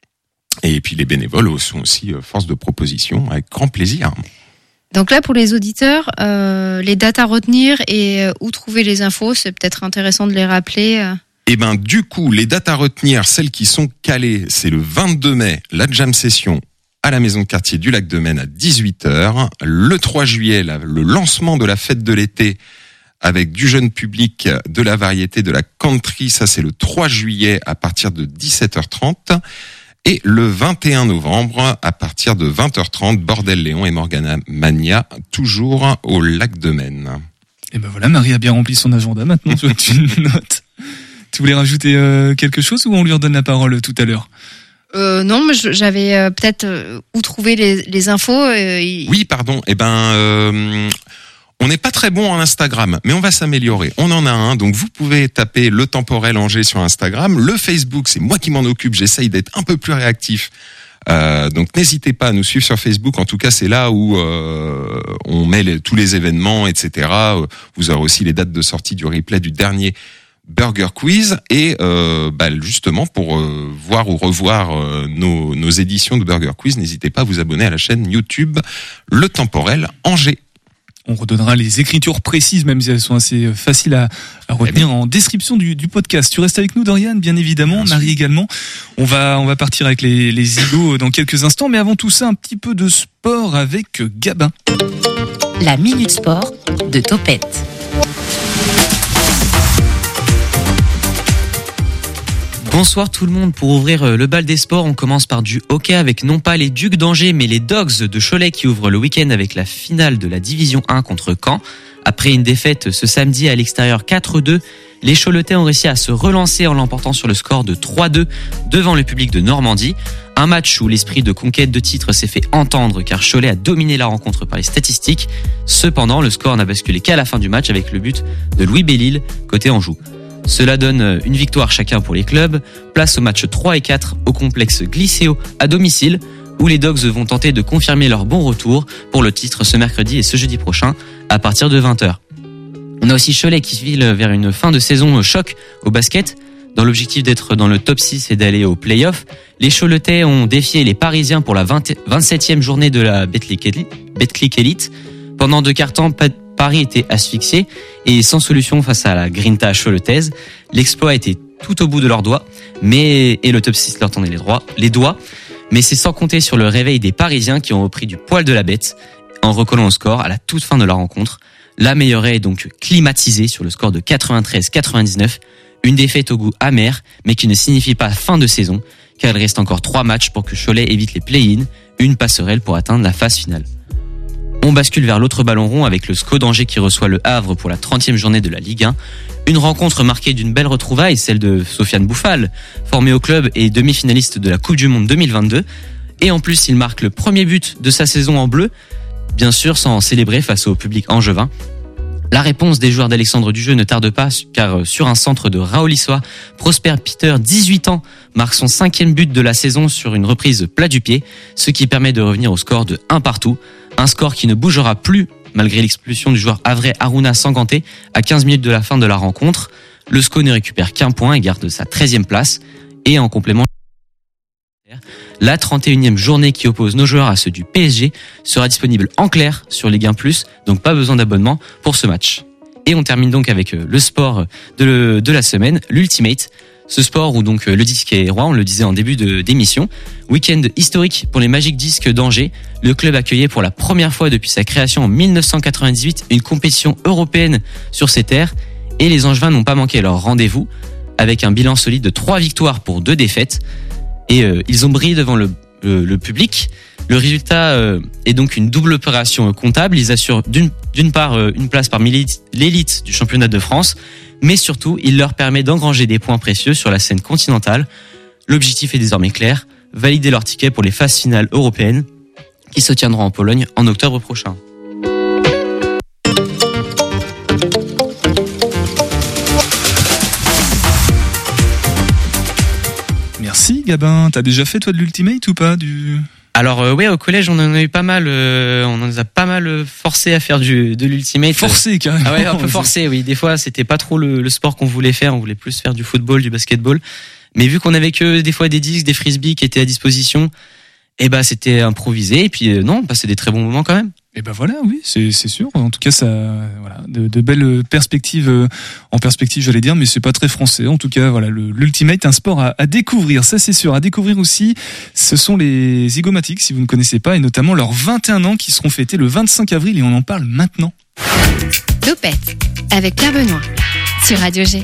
Speaker 12: et puis les bénévoles sont aussi euh, force de proposition avec grand plaisir.
Speaker 4: Donc là, pour les auditeurs, euh, les dates à retenir et euh, où trouver les infos, c'est peut-être intéressant de les rappeler. Euh.
Speaker 12: Eh ben, du coup, les dates à retenir, celles qui sont calées, c'est le vingt-deux mai, la jam session à la maison de quartier du Lac de Maine à dix-huit heures. Le trois juillet, la, le lancement de la fête de l'été avec du jeune public, de la variété, de la country. Ça, c'est le trois juillet à partir de dix-sept heures trente. Et le vingt et un novembre, à partir de vingt heures trente, Bordel Léon et Morgana Mania, toujours au Lac de Maine.
Speaker 3: Et ben voilà, Marie a bien rempli son agenda maintenant, tu notes. Tu voulais rajouter euh, quelque chose ou on lui redonne la parole tout à l'heure ?
Speaker 4: euh, Non, mais j'avais euh, peut-être euh, où trouver les, les infos. Euh, y...
Speaker 12: Oui, pardon. Eh ben... Euh... On n'est pas très bon en Instagram, mais on va s'améliorer. On en a un, donc vous pouvez taper Le Temporel Angers sur Instagram. Le Facebook, c'est moi qui m'en occupe, j'essaye d'être un peu plus réactif. Euh, donc n'hésitez pas à nous suivre sur Facebook. En tout cas, c'est là où euh, on met les, tous les événements, et cetera. Vous aurez aussi les dates de sortie du replay du dernier Burger Quiz. Et euh, bah, justement, pour euh, voir ou revoir euh, nos, nos éditions de Burger Quiz, n'hésitez pas à vous abonner à la chaîne YouTube Le Temporel Angers.
Speaker 3: On redonnera les écritures précises, même si elles sont assez faciles à, à retenir en description du, du podcast. Tu restes avec nous, Dorian, bien évidemment, bien Marie également. On va, on va partir avec les, les zigots dans quelques instants, mais avant tout ça, un petit peu de sport avec Gabin.
Speaker 14: La Minute Sport de Topette.
Speaker 5: Bonsoir tout le monde. Pour ouvrir le bal des sports, on commence par du hockey avec non pas les Ducs d'Angers mais les Dogs de Cholet qui ouvrent le week-end avec la finale de la Division un contre Caen. Après une défaite ce samedi à l'extérieur quatre deux, les Choletais ont réussi à se relancer en l'emportant sur le score de trois deux devant le public de Normandie. Un match où l'esprit de conquête de titre s'est fait entendre car Cholet a dominé la rencontre par les statistiques. Cependant, le score n'a basculé qu'à la fin du match avec le but de Louis Bellil côté Anjou. Cela donne une victoire chacun pour les clubs. Place aux matchs trois et quatre au complexe Glycéo à domicile, où les Dogs vont tenter de confirmer leur bon retour pour le titre ce mercredi et ce jeudi prochain à partir de vingt heures. On a aussi Cholet qui file vers une fin de saison choc au basket. Dans l'objectif d'être dans le top six et d'aller au play-off, les Choletais ont défié les Parisiens pour la vingt-septième journée de la Betclic Elite. Pendant deux quarts temps, Paris était asphyxié et sans solution face à la Grinta choletaise. L'exploit était tout au bout de leurs doigts, mais et le top six leur tendait les, droits, les doigts. Mais c'est sans compter sur le réveil des Parisiens qui ont repris du poil de la bête en recollant au score à la toute fin de la rencontre. La Meilleraie est donc climatisée sur le score de quatre-vingt-treize à quatre-vingt-dix-neuf. Une défaite au goût amer, mais qui ne signifie pas fin de saison, car il reste encore trois matchs pour que Cholet évite les play-in, une passerelle pour atteindre la phase finale. On bascule vers l'autre ballon rond avec le S C O d'Angers qui reçoit le Havre pour la trentième journée de la Ligue un. Une rencontre marquée d'une belle retrouvaille, celle de Sofiane Bouffal, formé au club et demi-finaliste de la Coupe du Monde deux mille vingt-deux. Et en plus, il marque le premier but de sa saison en bleu, bien sûr sans célébrer face au public angevin. La réponse des joueurs d'Alexandre Dujeu ne tarde pas, car sur un centre de Raoul Issois, Prosper Peter, dix-huit ans, marque son cinquième but de la saison sur une reprise plat du pied, ce qui permet de revenir au score de un partout. Un score qui ne bougera plus malgré l'expulsion du joueur havrais Aruna Sanganté à quinze minutes de la fin de la rencontre. Le S C O ne récupère qu'un point et garde sa treizième place. Et en complément, la trente et unième journée qui oppose nos joueurs à ceux du P S G sera disponible en clair sur Ligue un plus, donc pas besoin d'abonnement pour ce match. Et on termine donc avec le sport de, de la semaine, l'Ultimate. Ce sport où donc le disque est roi, on le disait en début de, d'émission. Week-end historique pour les Magic Disques d'Angers. Le club accueillait pour la première fois depuis sa création en dix-neuf cent quatre-vingt-dix-huit une compétition européenne sur ses terres. Et les Angevins n'ont pas manqué leur rendez-vous avec un bilan solide de trois victoires pour deux défaites. Et euh, ils ont brillé devant le, le, le public. Le résultat euh, est donc une double opération comptable. Ils assurent d'une, d'une part euh, une place parmi l'élite, l'élite du championnat de France, mais surtout, il leur permet d'engranger des points précieux sur la scène continentale. L'objectif est désormais clair, valider leur ticket pour les phases finales européennes qui se tiendront en Pologne en octobre prochain.
Speaker 3: Merci Gabin, t'as déjà fait toi de l'Ultimate ou pas du...
Speaker 5: Alors euh, ouais, au collège on en a eu pas mal, euh, on nous a pas mal forcé à faire du de l'Ultimate.
Speaker 3: Forcé carrément.
Speaker 5: Ah ouais, un peu forcé, oui. Des fois c'était pas trop le, le sport qu'on voulait faire, on voulait plus faire du football, du basketball. Mais vu qu'on avait que des fois des disques, des frisbees qui étaient à disposition, et bah c'était improvisé. Et puis euh, non, on passait des très bons moments quand même.
Speaker 3: Et ben voilà, oui, c'est c'est sûr. En tout cas, ça, voilà, de, de belles perspectives euh, en perspective, j'allais dire, mais c'est pas très français. En tout cas, voilà, le, l'Ultimate, un sport à, à découvrir, ça c'est sûr. À découvrir aussi, ce sont les Zygomatiques, si vous ne connaissez pas, et notamment leurs vingt et un ans qui seront fêtés le vingt-cinq avril, et on en parle maintenant.
Speaker 2: Topette avec Pierre Benoît sur Radio G.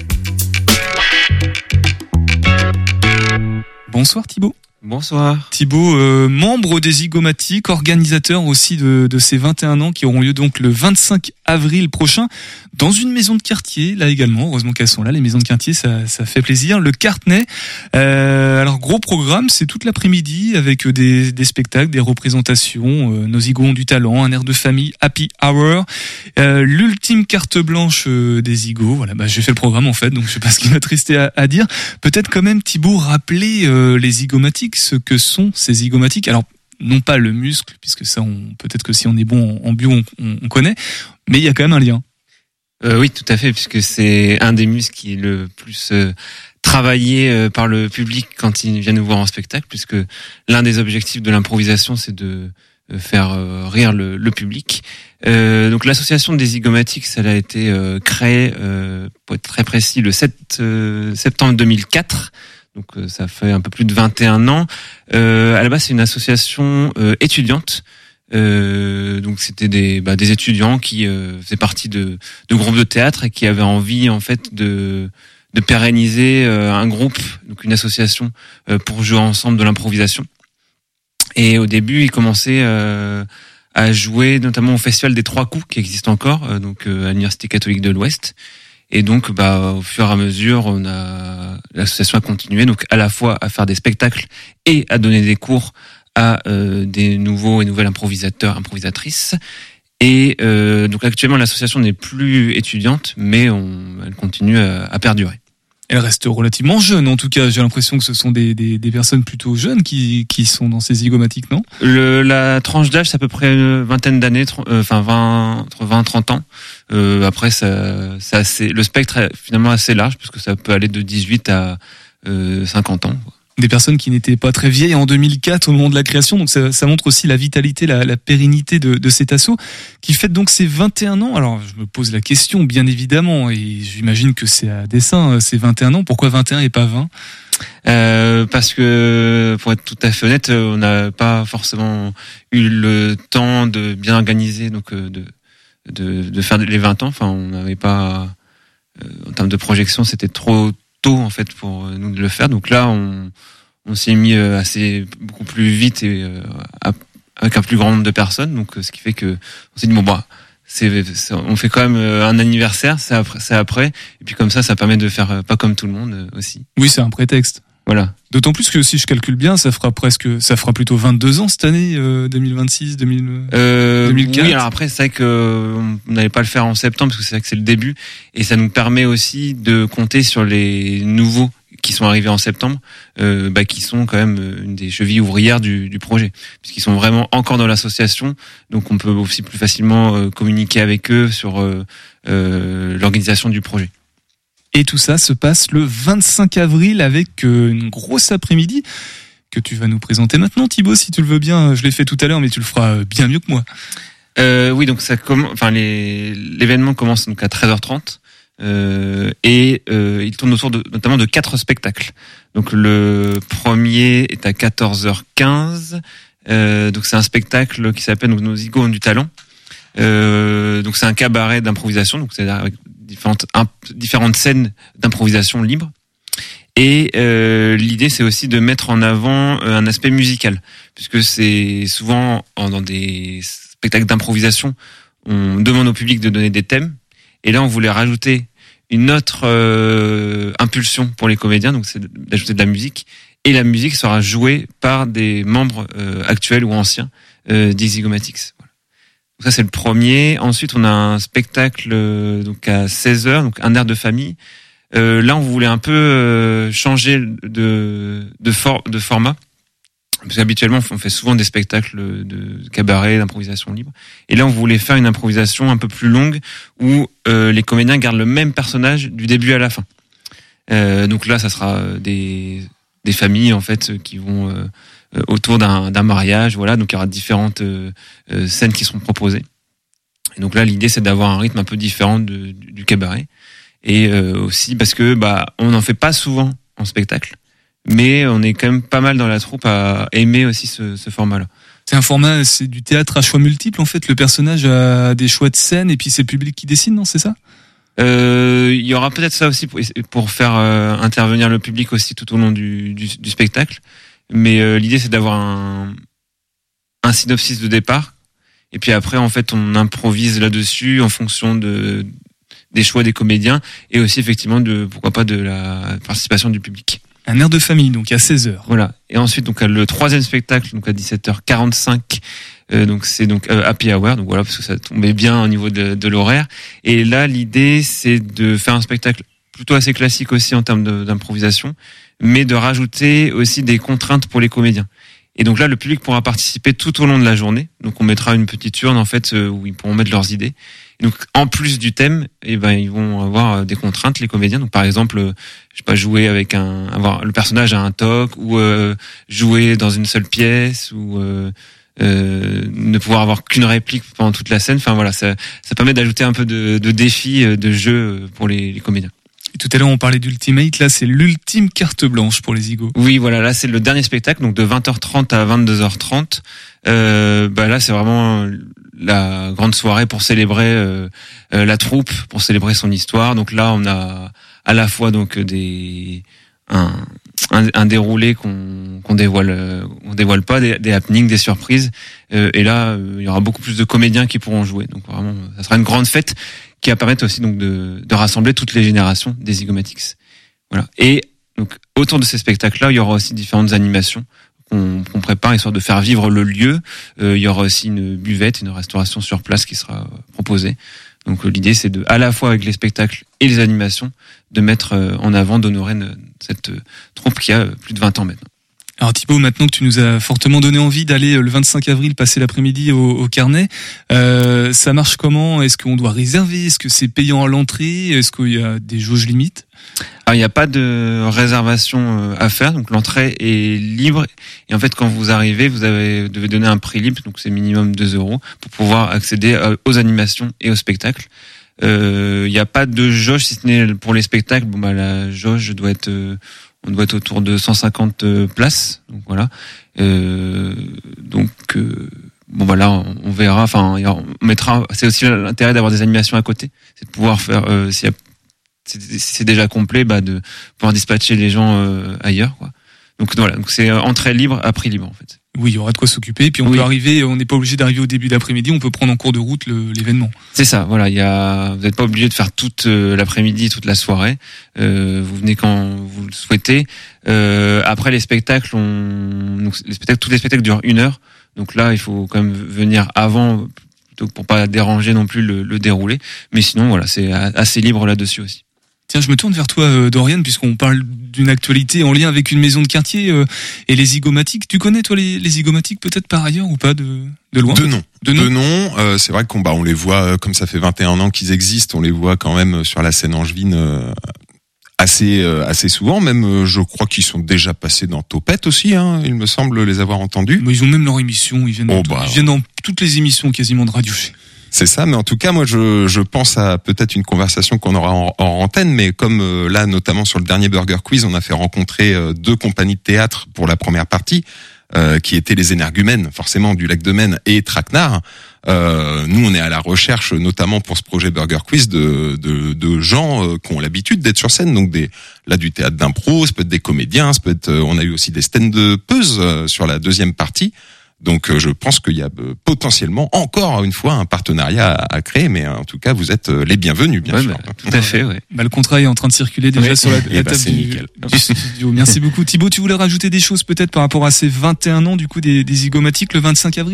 Speaker 3: Bonsoir Thibaut.
Speaker 15: Bonsoir.
Speaker 3: Thibaut, euh, membre des Zygomatiques, organisateur aussi de, de ces vingt et un ans qui auront lieu donc le vingt-cinq avril prochain dans une maison de quartier, là également, heureusement qu'elles sont là, les maisons de quartier, ça, ça fait plaisir. Le Cartenay, euh, alors gros programme, c'est toute l'après-midi avec des, des spectacles, des représentations, euh, nos Zygos ont du talent, un air de famille, Happy Hour, euh, l'ultime carte blanche euh, des Zygos, voilà, bah j'ai fait le programme en fait, donc je sais pas ce qu'il va te rester à, à dire. Peut-être quand même Thibaut rappeler euh, les Zygomatiques, ce que sont ces Zygomatiques. Alors non pas le muscle, puisque ça, on, peut-être que si on est bon en, en bio, on, on connaît, mais il y a quand même un lien.
Speaker 15: Euh, oui, tout à fait, puisque c'est un des muscles qui est le plus euh, travaillé euh, par le public quand il vient nous voir en spectacle, puisque l'un des objectifs de l'improvisation, c'est de euh, faire euh, rire le, le public. Euh, donc l'association des Zygomatiques, ça a été euh, créée, euh, pour être très précis, le sept septembre deux mille quatre. Donc euh, ça fait un peu plus de vingt et un ans. Euh, à la base, c'est une association euh, étudiante. Euh, donc c'était des bah, des étudiants qui euh, faisaient partie de de groupes de théâtre et qui avaient envie en fait de de pérenniser euh, un groupe, donc une association euh, pour jouer ensemble de l'improvisation. Et au début, ils commençaient euh, à jouer notamment au Festival des Trois Coups qui existe encore, euh, donc euh, à l'Université catholique de l'Ouest. Et donc, bah, au fur et à mesure, on a l'association a continué, donc à la fois à faire des spectacles et à donner des cours à euh, des nouveaux et nouvelles improvisateurs, improvisatrices. Et euh, donc actuellement, l'association n'est plus étudiante, mais on, elle continue à, à perdurer.
Speaker 3: Elle reste relativement jeune, en tout cas. J'ai l'impression que ce sont des, des, des personnes plutôt jeunes qui, qui sont dans ces zygomatiques, non?
Speaker 15: Le, la tranche d'âge, c'est à peu près une vingtaine d'années, euh, enfin vingt, entre vingt et trente ans. Euh, après, ça, c'est assez, le spectre est finalement assez large, puisque ça peut aller de dix-huit à euh, cinquante ans.
Speaker 3: Des personnes qui n'étaient pas très vieilles en deux mille quatre au moment de la création, donc ça, ça montre aussi la vitalité, la, la pérennité de, de cet asso qui fête donc ses vingt et un ans. Alors je me pose la question, bien évidemment, et j'imagine que c'est à dessein, c'est vingt et un ans. Pourquoi vingt et un et pas vingt?
Speaker 15: Euh, parce que, pour être tout à fait honnête, on n'a pas forcément eu le temps de bien organiser, donc de de, de faire les vingt ans. Enfin, on n'avait pas, en termes de projection, c'était trop tôt en fait pour nous de le faire. Donc là, on on s'est mis assez beaucoup plus vite et avec un plus grand nombre de personnes. Donc ce qui fait que on s'est dit bon bah c'est, c'est on fait quand même un anniversaire, c'est après, c'est après. Et puis comme ça, ça permet de faire pas comme tout le monde aussi.
Speaker 3: Oui, c'est un prétexte.
Speaker 15: Voilà.
Speaker 3: D'autant plus que si je calcule bien, ça fera presque, ça fera plutôt vingt-deux ans cette année, euh, deux mille vingt-six, deux mille,
Speaker 15: euh,
Speaker 3: deux mille quatre.
Speaker 15: Oui, alors après, c'est vrai que on n'allait pas le faire en septembre parce que c'est vrai que c'est le début et ça nous permet aussi de compter sur les nouveaux qui sont arrivés en septembre, euh, bah, qui sont quand même une des chevilles ouvrières du, du projet, puisqu'ils sont vraiment encore dans l'association, donc on peut aussi plus facilement euh, communiquer avec eux sur euh, euh, l'organisation du projet.
Speaker 3: Et tout ça se passe le vingt-cinq avril avec une grosse après-midi que tu vas nous présenter maintenant, Thibaut, si tu le veux bien. Je l'ai fait tout à l'heure, mais tu le feras bien mieux que moi.
Speaker 15: Euh, oui, donc ça commence. Enfin, les, l'événement commence donc à treize heures trente euh, et euh, il tourne autour de, notamment de quatre spectacles. Donc le premier est à quatorze heures quinze. Euh, donc c'est un spectacle qui s'appelle donc, Nos Zygos ont du talent. Euh, donc c'est un cabaret d'improvisation. Donc c'est avec différentes imp- différentes scènes d'improvisation libre. Et euh, l'idée, c'est aussi de mettre en avant euh, un aspect musical, puisque c'est souvent en, dans des spectacles d'improvisation, on demande au public de donner des thèmes, et là, on voulait rajouter une autre euh, impulsion pour les comédiens, donc c'est d'ajouter de la musique, et la musique sera jouée par des membres euh, actuels ou anciens euh, des Zygomatics. Voilà. Donc ça, c'est le premier. Ensuite, on a un spectacle euh, donc à seize heures, donc un air de famille. Euh, là, on voulait un peu euh, changer de de, for- de format, parce qu'habituellement, on fait souvent des spectacles de cabaret, d'improvisation libre. Et là, on voulait faire une improvisation un peu plus longue, où euh, les comédiens gardent le même personnage du début à la fin. Euh, donc là, ça sera des des familles en fait qui vont euh, autour d'un d'un mariage, voilà. Donc il y aura différentes euh, scènes qui seront proposées. Et donc là, l'idée, c'est d'avoir un rythme un peu différent de, du, du cabaret. Et euh, aussi parce que bah on n'en fait pas souvent en spectacle, mais on est quand même pas mal dans la troupe à aimer aussi ce, ce format-là.
Speaker 3: C'est un format, c'est du théâtre à choix multiples en fait. Le personnage a des choix de scène et puis c'est le public qui décide, non, c'est ça?
Speaker 15: Euh, il y aura peut-être ça aussi pour, pour faire euh, intervenir le public aussi tout au long du, du, du spectacle. Mais euh, l'idée, c'est d'avoir un, un synopsis de départ, et puis après en fait on improvise là-dessus en fonction de des choix des comédiens et aussi effectivement de pourquoi pas de la participation du public.
Speaker 3: Un air de famille donc à seize heures.
Speaker 15: Voilà. Et ensuite donc le troisième spectacle donc à dix-sept heures quarante-cinq euh, donc c'est donc euh, Happy Hour, donc voilà parce que ça tombait bien au niveau de, de l'horaire. Et là l'idée c'est de faire un spectacle plutôt assez classique aussi en termes de, d'improvisation, mais de rajouter aussi des contraintes pour les comédiens. Et donc là le public pourra participer tout au long de la journée. Donc on mettra une petite urne en fait où ils pourront mettre leurs idées. Et donc, en plus du thème, eh ben, ils vont avoir des contraintes, les comédiens. Donc, par exemple, je sais pas, jouer avec un, avoir le personnage à un toc, ou euh, jouer dans une seule pièce, ou euh, euh, ne pouvoir avoir qu'une réplique pendant toute la scène. Enfin voilà, ça, ça permet d'ajouter un peu de, de défi, de jeu pour les, les comédiens.
Speaker 3: Et tout à l'heure, on parlait d'Ultimate. Là, c'est l'ultime carte blanche pour les Zygos.
Speaker 15: Oui, voilà. Là, c'est le dernier spectacle, donc de vingt heures trente à vingt-deux heures trente. Euh, bah là, c'est vraiment la grande soirée pour célébrer euh, euh, la troupe, pour célébrer son histoire. Donc là, on a à la fois donc des un un, un déroulé qu'on qu'on dévoile on dévoile pas, des, des happenings, des surprises. Euh, et là, euh, il y aura beaucoup plus de comédiens qui pourront jouer. Donc vraiment, ça sera une grande fête qui va permettre aussi donc de de rassembler toutes les générations des Zygomatics. Voilà. Et donc autour de ces spectacles-là, il y aura aussi différentes animations qu'on, qu'on prépare histoire de faire vivre le lieu. Euh, il y aura aussi une buvette, une restauration sur place qui sera proposée. Donc l'idée c'est de, à la fois avec les spectacles et les animations, de mettre en avant, d'honorer cette troupe qui a plus de vingt ans maintenant.
Speaker 3: Alors Thibaut, maintenant que tu nous as fortement donné envie d'aller le vingt-cinq avril passer l'après-midi au, au Carnet, euh, ça marche comment ? Est-ce qu'on doit réserver ? Est-ce que c'est payant à l'entrée ? Est-ce qu'il y a des jauges limites ?
Speaker 15: Alors il n'y a pas de réservation à faire, donc l'entrée est libre. Et en fait, quand vous arrivez, vous avez, devez donner un prix libre, donc c'est minimum deux euros, pour pouvoir accéder aux animations et aux spectacles. Il euh, n'y a pas de jauge, si ce n'est pour les spectacles. Bon bah la jauge doit être, euh, on doit être autour de cent cinquante places. Donc voilà. Euh, donc euh, bon voilà, on, on verra. Enfin, on mettra. C'est aussi l'intérêt d'avoir des animations à côté, c'est de pouvoir faire. Euh, s'il y a, c'est, c'est déjà complet, bah de pouvoir dispatcher les gens euh, ailleurs, quoi. Donc voilà. Donc c'est entrée libre à prix libre en fait.
Speaker 3: Oui, il y aura de quoi s'occuper. Puis on oui. peut arriver, on n'est pas obligé d'arriver au début d'après-midi, on peut prendre en cours de route le, l'événement.
Speaker 15: C'est ça, voilà. Il y a, vous n'êtes pas obligé de faire toute euh, l'après-midi, toute la soirée. Euh, vous venez quand vous le souhaitez. Euh, après les spectacles, on, donc les spectacles, tous les spectacles durent une heure. Donc là, il faut quand même venir avant, plutôt pour pas déranger non plus le, le déroulé. Mais sinon, voilà, c'est assez libre là-dessus aussi.
Speaker 3: Tiens, je me tourne vers toi, euh, Dorian, puisqu'on parle d'une actualité en lien avec une maison de quartier euh, et les zygomatiques. Tu connais, toi, les, les zygomatiques, peut-être par ailleurs ou pas, de, de loin ?
Speaker 12: De nom. De nom. De nom. Euh, c'est vrai qu'on bah, on les voit, comme ça fait vingt et un ans qu'ils existent, on les voit quand même sur la scène angevine euh, assez euh, assez souvent. Même, euh, je crois qu'ils sont déjà passés dans Topette aussi, hein, il me semble les avoir entendus.
Speaker 3: Mais ils ont même leur émission, ils viennent,
Speaker 12: oh,
Speaker 3: dans,
Speaker 12: bah,
Speaker 3: ils viennent dans toutes les émissions quasiment de Radio G.
Speaker 12: C'est ça, mais en tout cas, moi, je, je pense à peut-être une conversation qu'on aura en, en antenne, mais comme euh, là, notamment sur le dernier Burger Quiz, on a fait rencontrer euh, deux compagnies de théâtre pour la première partie, euh, qui étaient les Énergumènes, forcément, du Lac de Maine et Traquenard. Euh, nous, on est à la recherche, notamment pour ce projet Burger Quiz, de, de, de gens euh, qui ont l'habitude d'être sur scène, donc des là du théâtre d'impro, ça peut être des comédiens, ça peut être, euh, on a eu aussi des stand-upeuses euh, sur la deuxième partie. Donc je pense qu'il y a potentiellement encore une fois un partenariat à, à créer, mais en tout cas vous êtes les bienvenus, bien
Speaker 15: ouais,
Speaker 12: sûr.
Speaker 15: Bah, tout à fait, ouais.
Speaker 3: Bah, le contrat est en train de circuler déjà ouais. sur la, la
Speaker 12: bah,
Speaker 3: table du, du studio. Merci beaucoup. Thibaut, tu voulais rajouter des choses peut-être par rapport à ces vingt et un ans du coup des, des zygomatiques le vingt-cinq avril ?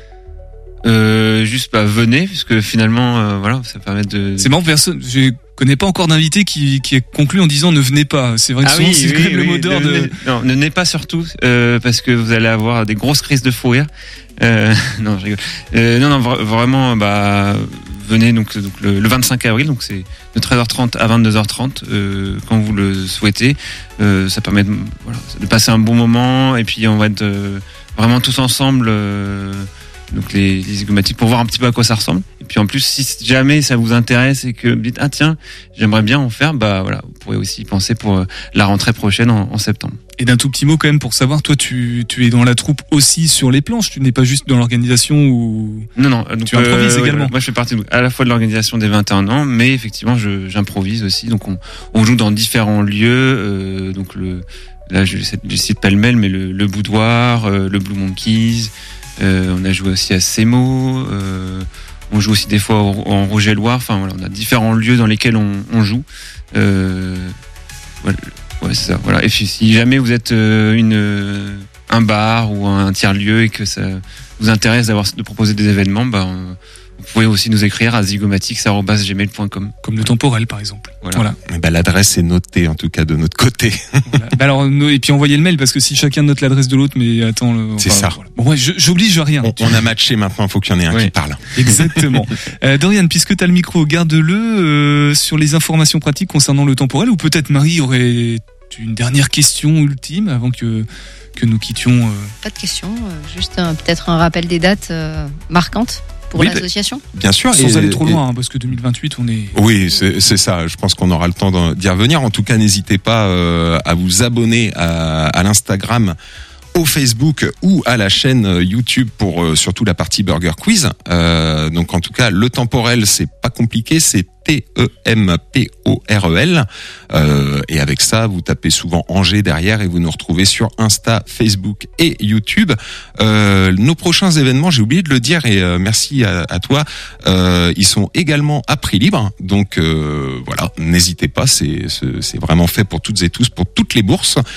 Speaker 15: Euh, juste bah, venez, puisque finalement euh, voilà, ça permet de.
Speaker 3: C'est marrant, personne. Je connais pas encore d'invité qui qui est conclu en disant ne venez pas. C'est vrai que
Speaker 15: ah
Speaker 3: souvent
Speaker 15: oui,
Speaker 3: c'est
Speaker 15: oui,
Speaker 3: quand même
Speaker 15: oui,
Speaker 3: le mot d'ordre.
Speaker 15: Ne,
Speaker 3: de...
Speaker 15: Non, ne venez pas surtout euh, parce que vous allez avoir des grosses crises de fou rire. Euh, non, je rigole. Euh, non, non, vra- vraiment, bah venez donc, donc le, le vingt-cinq avril, donc c'est de treize heures trente à vingt-deux heures trente euh, quand vous le souhaitez. Euh, ça permet de, voilà, de passer un bon moment et puis on va être euh, vraiment tous ensemble. Euh, donc les, les zygomatiques pour voir un petit peu à quoi ça ressemble. Et puis en plus, si jamais ça vous intéresse et que vous dites ah tiens, j'aimerais bien en faire, bah voilà, vous pourrez aussi y penser pour la rentrée prochaine en, en septembre.
Speaker 3: Et d'un tout petit mot quand même pour savoir, toi tu tu es dans la troupe aussi sur les planches, tu n'es pas juste dans l'organisation ou
Speaker 15: non non, donc,
Speaker 3: tu improvises
Speaker 15: euh,
Speaker 3: également.
Speaker 15: Ouais, moi je fais partie à la fois de l'organisation des vingt et un ans, mais effectivement je j'improvise aussi. Donc on on joue dans différents lieux, euh, donc le là je je cite pêle-mêle, mais le, le Boudoir, euh, le Blue Monkeys. Euh, on a joué aussi à Semo, euh, on joue aussi des fois en, en Rouge et Loire. Enfin voilà, on a différents lieux dans lesquels on, on joue. Euh, voilà, ouais, c'est ça. Voilà. Et puis, si jamais vous êtes euh, une un bar ou un tiers lieu et que ça vous intéresse d'avoir de proposer des événements, bah on, vous pouvez aussi nous écrire à zygomatics arobase gmail point com.
Speaker 3: Comme le temporel par exemple.
Speaker 15: Voilà.
Speaker 3: voilà.
Speaker 12: Et bah, l'adresse est notée en tout cas de notre côté.
Speaker 3: Voilà. Bah alors, et puis envoyez le mail parce que si chacun note l'adresse de l'autre, mais attends. Le,
Speaker 12: c'est
Speaker 3: enfin,
Speaker 12: ça.
Speaker 3: Voilà. Bon ouais, je, j'oblige rien.
Speaker 12: On, on a matché maintenant, il faut qu'il y en ait un
Speaker 15: oui.
Speaker 12: qui parle.
Speaker 3: Exactement. euh, Dorian, puisque tu as le micro, garde-le euh, sur les informations pratiques concernant le temporel, ou peut-être Marie aurait une dernière question ultime avant que que nous quittions. Euh...
Speaker 4: Pas de question, euh, juste un, peut-être un rappel des dates euh, marquantes. Pour oui, l'association ?
Speaker 12: Bien sûr.
Speaker 3: Sans
Speaker 12: et,
Speaker 3: aller trop
Speaker 12: et,
Speaker 3: loin, hein, parce que deux mille vingt-huit, on est...
Speaker 12: Oui, c'est, c'est ça. Je pense qu'on aura le temps d'y revenir. En tout cas, n'hésitez pas euh, à vous abonner à, à l'Instagram, au Facebook ou à la chaîne YouTube pour euh, surtout la partie Burger Quiz. Euh, donc en tout cas, le temporel, c'est pas compliqué, c'est T E M P O R E L. Euh, et avec ça, vous tapez souvent Angers derrière et vous nous retrouvez sur Insta, Facebook et YouTube. Euh, nos prochains événements, j'ai oublié de le dire et euh, merci à, à toi, euh, ils sont également à prix libre. Donc euh, voilà, n'hésitez pas, c'est, c'est, c'est vraiment fait pour toutes et tous, pour toutes les bourses.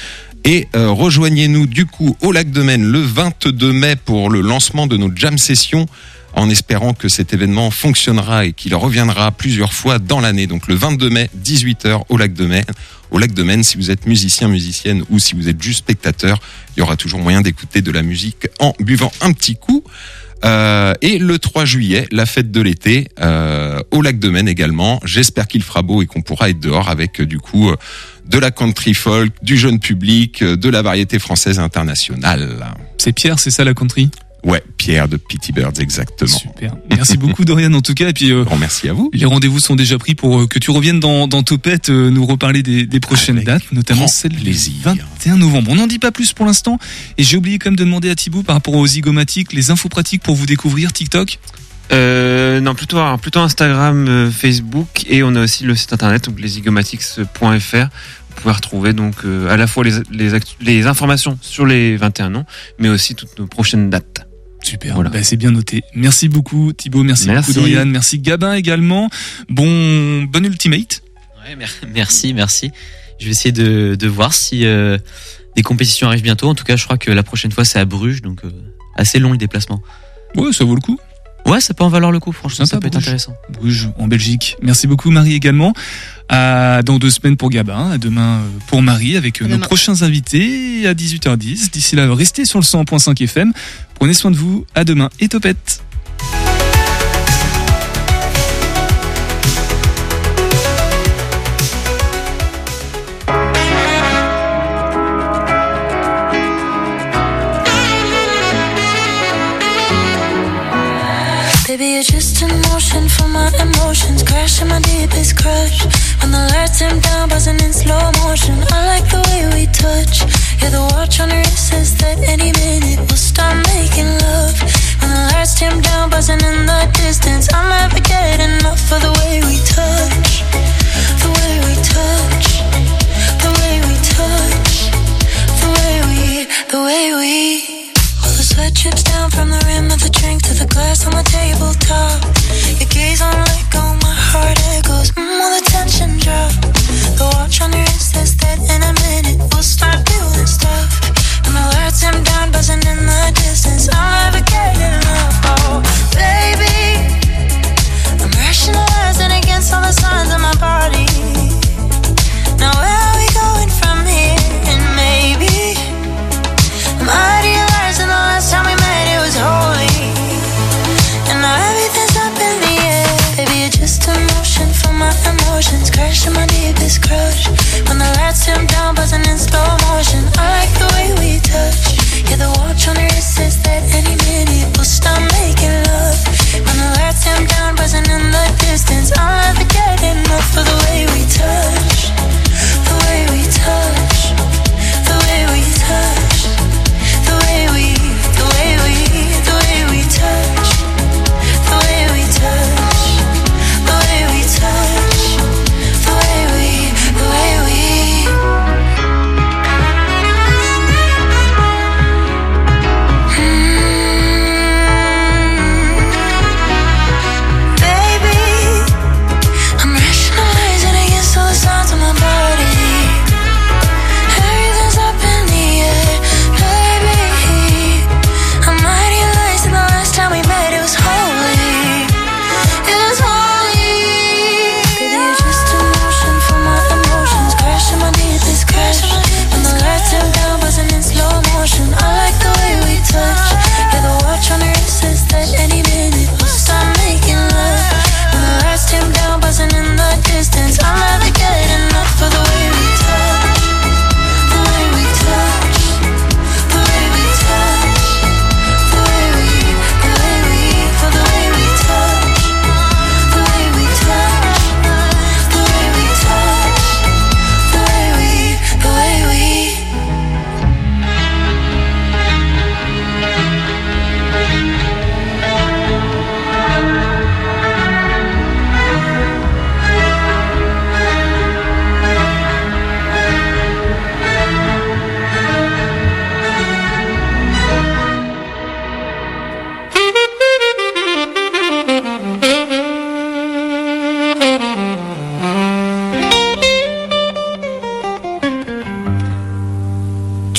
Speaker 12: Et euh, rejoignez-nous du coup au Lac de Maine le vingt-deux mai pour le lancement de notre jam session, en espérant que cet événement fonctionnera et qu'il reviendra plusieurs fois dans l'année. Donc le vingt-deux mai, dix-huit heures au Lac de Maine. Au Lac de Maine, si vous êtes musicien, musicienne ou si vous êtes juste spectateur, il y aura toujours moyen d'écouter de la musique en buvant un petit coup. Euh, et le trois juillet, la fête de l'été, euh, au Lac de Maine également. J'espère qu'il fera beau et qu'on pourra être dehors avec euh, du coup euh, de la country folk, du jeune public, euh, de la variété française internationale.
Speaker 3: C'est Pierre, c'est ça la country ?
Speaker 12: Ouais, Pierre de Petty Birds, exactement.
Speaker 3: Super. Merci beaucoup Dorian en tout cas. Et puis euh,
Speaker 12: bon, merci à vous.
Speaker 3: Les rendez-vous sont déjà pris pour euh, que tu reviennes dans, dans Topette euh, nous reparler des, des prochaines
Speaker 12: Avec
Speaker 3: dates, notamment celle du vingt et un novembre. On n'en dit pas plus pour l'instant. Et j'ai oublié quand même de demander à Thibaut par rapport aux zygomatiques, les infos pratiques pour vous découvrir TikTok.
Speaker 15: Euh, non, plutôt, alors, plutôt Instagram, euh, Facebook, et on a aussi le site internet, donc leszygomatics point f r. Vous pouvez retrouver donc euh, à la fois les, les, actu- les informations sur les vingt et un ans, mais aussi toutes nos prochaines dates.
Speaker 3: Super, voilà. Bah, c'est bien noté. Merci beaucoup Thibaut, merci, merci beaucoup Dorian, merci Gabin également. Bon, bon ultimate.
Speaker 5: Ouais, merci, merci. Je vais essayer de, de voir si euh, des compétitions arrivent bientôt. En tout cas, je crois que la prochaine fois c'est à Bruges, donc euh, assez long le déplacement.
Speaker 3: Ouais, ça vaut le coup.
Speaker 5: Ouais, ça peut en valoir le coup, franchement, ça peut
Speaker 3: Bruges.
Speaker 5: être intéressant.
Speaker 3: Bruges, en Belgique. Merci beaucoup Marie également. À dans deux semaines pour Gabin, à demain pour Marie avec nos prochains invités à dix-huit heures dix. D'ici là, restez sur le cent un point cinq F M. Prenez soin de vous. À demain et Topette.
Speaker 16: Baby, you're just in motion for my emotions, crashing my deepest crush. When the lights dim down, buzzing in slow motion. I like the way we touch. Yeah, the watch on your wrist says that any minute we'll start making love. When the lights dim down, buzzing in the distance, I'll never get enough of the way we touch. The way we touch. The way we touch. The way we, the way we. The sweat drips down from the rim of the drink to the glass on the tabletop. Your gaze on let go, my heart echoes. Mmm, will the tension drop? The watch on your wrist says that in a minute we'll start doing stuff. And the lights dim down, buzzing in the distance. I'll never get enough. Oh, baby, I'm rationalizing against all the signs of my body. Now where are we going from here? And maybe I'm idealizing the last time we met, it was holy. And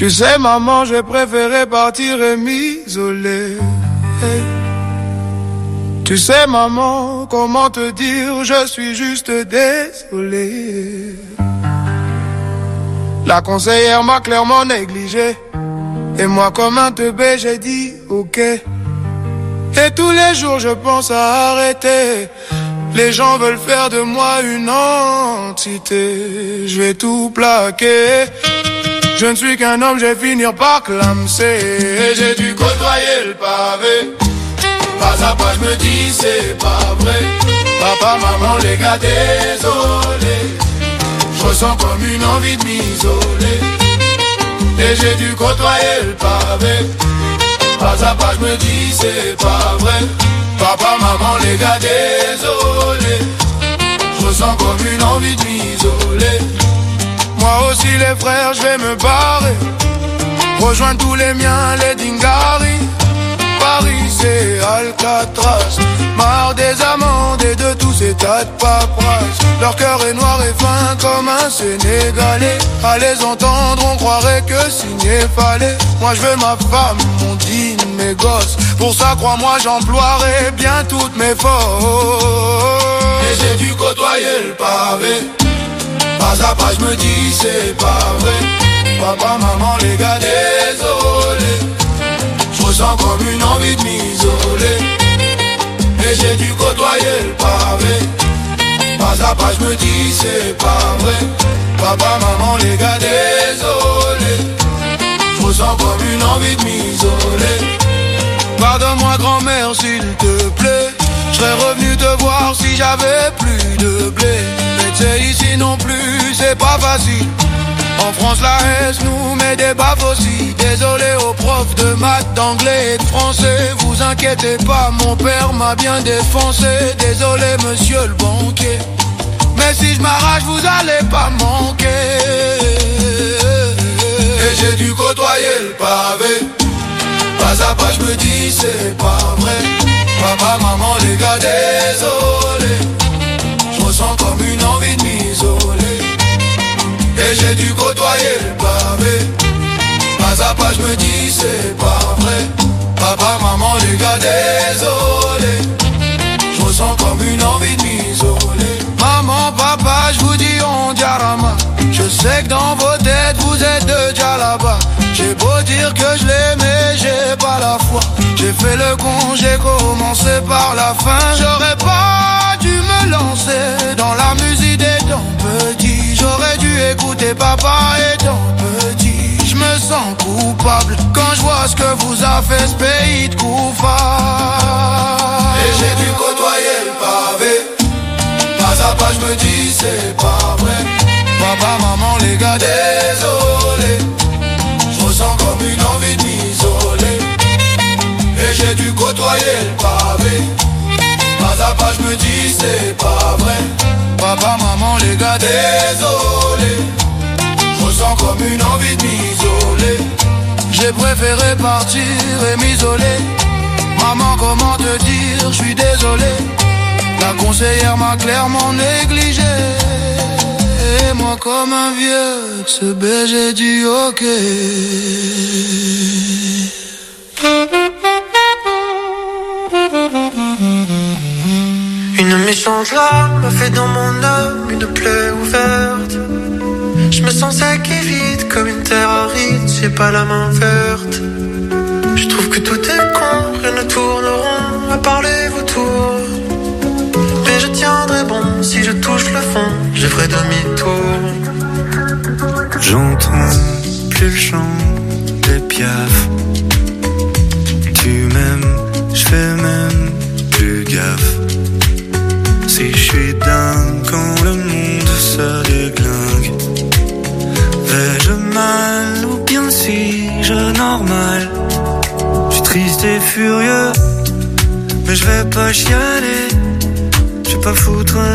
Speaker 17: Tu sais maman, j'ai préféré partir et m'isoler. Hey. Tu sais maman, comment te dire, je suis juste désolé. La conseillère m'a clairement négligé. Et moi comme un teubé j'ai dit ok. Et tous les jours je pense à arrêter. Les gens veulent faire de moi une entité. Je vais tout plaquer. Je ne suis qu'un homme, je vais finir par clamser. Et j'ai dû côtoyer le pavé. Pas à pas je me dis c'est pas vrai. Papa, maman, les gars, désolé. Je ressens comme une envie de m'isoler. Et j'ai dû côtoyer le pavé. Pas à pas je me dis c'est pas vrai. Papa, maman, les gars, désolé. Je ressens comme une envie de m'isoler. Moi aussi les frères, je vais me barrer. Rejoindre tous les miens, les Dingari. Paris c'est Alcatraz. Marre des amendes et de tous ces tas de paperasse. Leur cœur est noir et fin comme un Sénégalais. À les entendre on croirait que signer fallait. Moi je veux ma femme, mon digne, mes gosses. Pour ça crois-moi j'emploierai bien toutes mes forces. Et j'ai dû côtoyer le pavé. Pas à pas je me dis c'est pas vrai. Papa, maman, les gars, désolé. Je ressens comme une envie de m'isoler. Et j'ai dû côtoyer le pavé. Pas à pas je me dis c'est pas vrai. Papa, maman, les gars, désolé. Je ressens comme une envie de m'isoler. Pardonne-moi grand-mère s'il te plaît. Je serais revenu te voir si j'avais plus de blé. Mais tu sais ici non plus c'est pas facile. En France la haine nous met des baffes aussi. Désolé aux profs de maths, d'anglais et de français. Vous inquiétez pas, mon père m'a bien défoncé. Désolé monsieur le banquier. Mais si je m'arrache vous allez pas manquer. Et j'ai dû côtoyer le pavé. Pas à pas je me dis c'est pas vrai. Papa, maman, les gars, désolé. Je ressens comme une envie de m'isoler. Et j'ai dû côtoyer le pavé. Pas à pas je me dis c'est pas vrai. Papa, maman, les gars, désolé. Je ressens comme une envie de m'isoler. Maman, papa, je vous dis on diarama. Je sais que dans vos têtes vous êtes de Djalaba. J'ai beau dire que je l'aime mais j'ai pas la foi. J'ai fait le con, j'ai commencé par la fin. J'aurais pas dû me lancer dans la musique étant petit. J'aurais dû écouter papa étant petit. Je me sens coupable quand je vois ce que vous a fait ce pays de couffard. Et j'ai dû côtoyer le pavé. Pas à pas je me dis c'est pas vrai. Papa, maman, les gars, désolé. Je ressens comme une envie de m'isoler. Et j'ai dû côtoyer le pavé. Pas à pas je me dis c'est pas vrai. Papa, maman, les gars, désolé. Je ressens comme une envie de m'isoler. J'ai préféré partir et m'isoler. Maman, comment te dire, je suis désolé. La conseillère m'a clairement négligé. Et moi comme un vieux de ce baiser du hockey.
Speaker 18: Une méchante larme a fait dans mon âme une plaie ouverte. Je me sens sec et vide comme une terre aride, j'ai pas la main verte. Je trouve que tout est con, rien ne tourne rond à part les vautours. Mais je tiendrai bon, si je touche le fond, je ferai demi-tour.
Speaker 19: J'entends plus le chant des piafs. Tu m'aimes, je fais même plus gaffe. Si je suis dingue quand le monde se déglingue, vais-je mal ou bien suis-je normal? Je suis triste et furieux, mais je vais pas chialer. Je vais pas foutre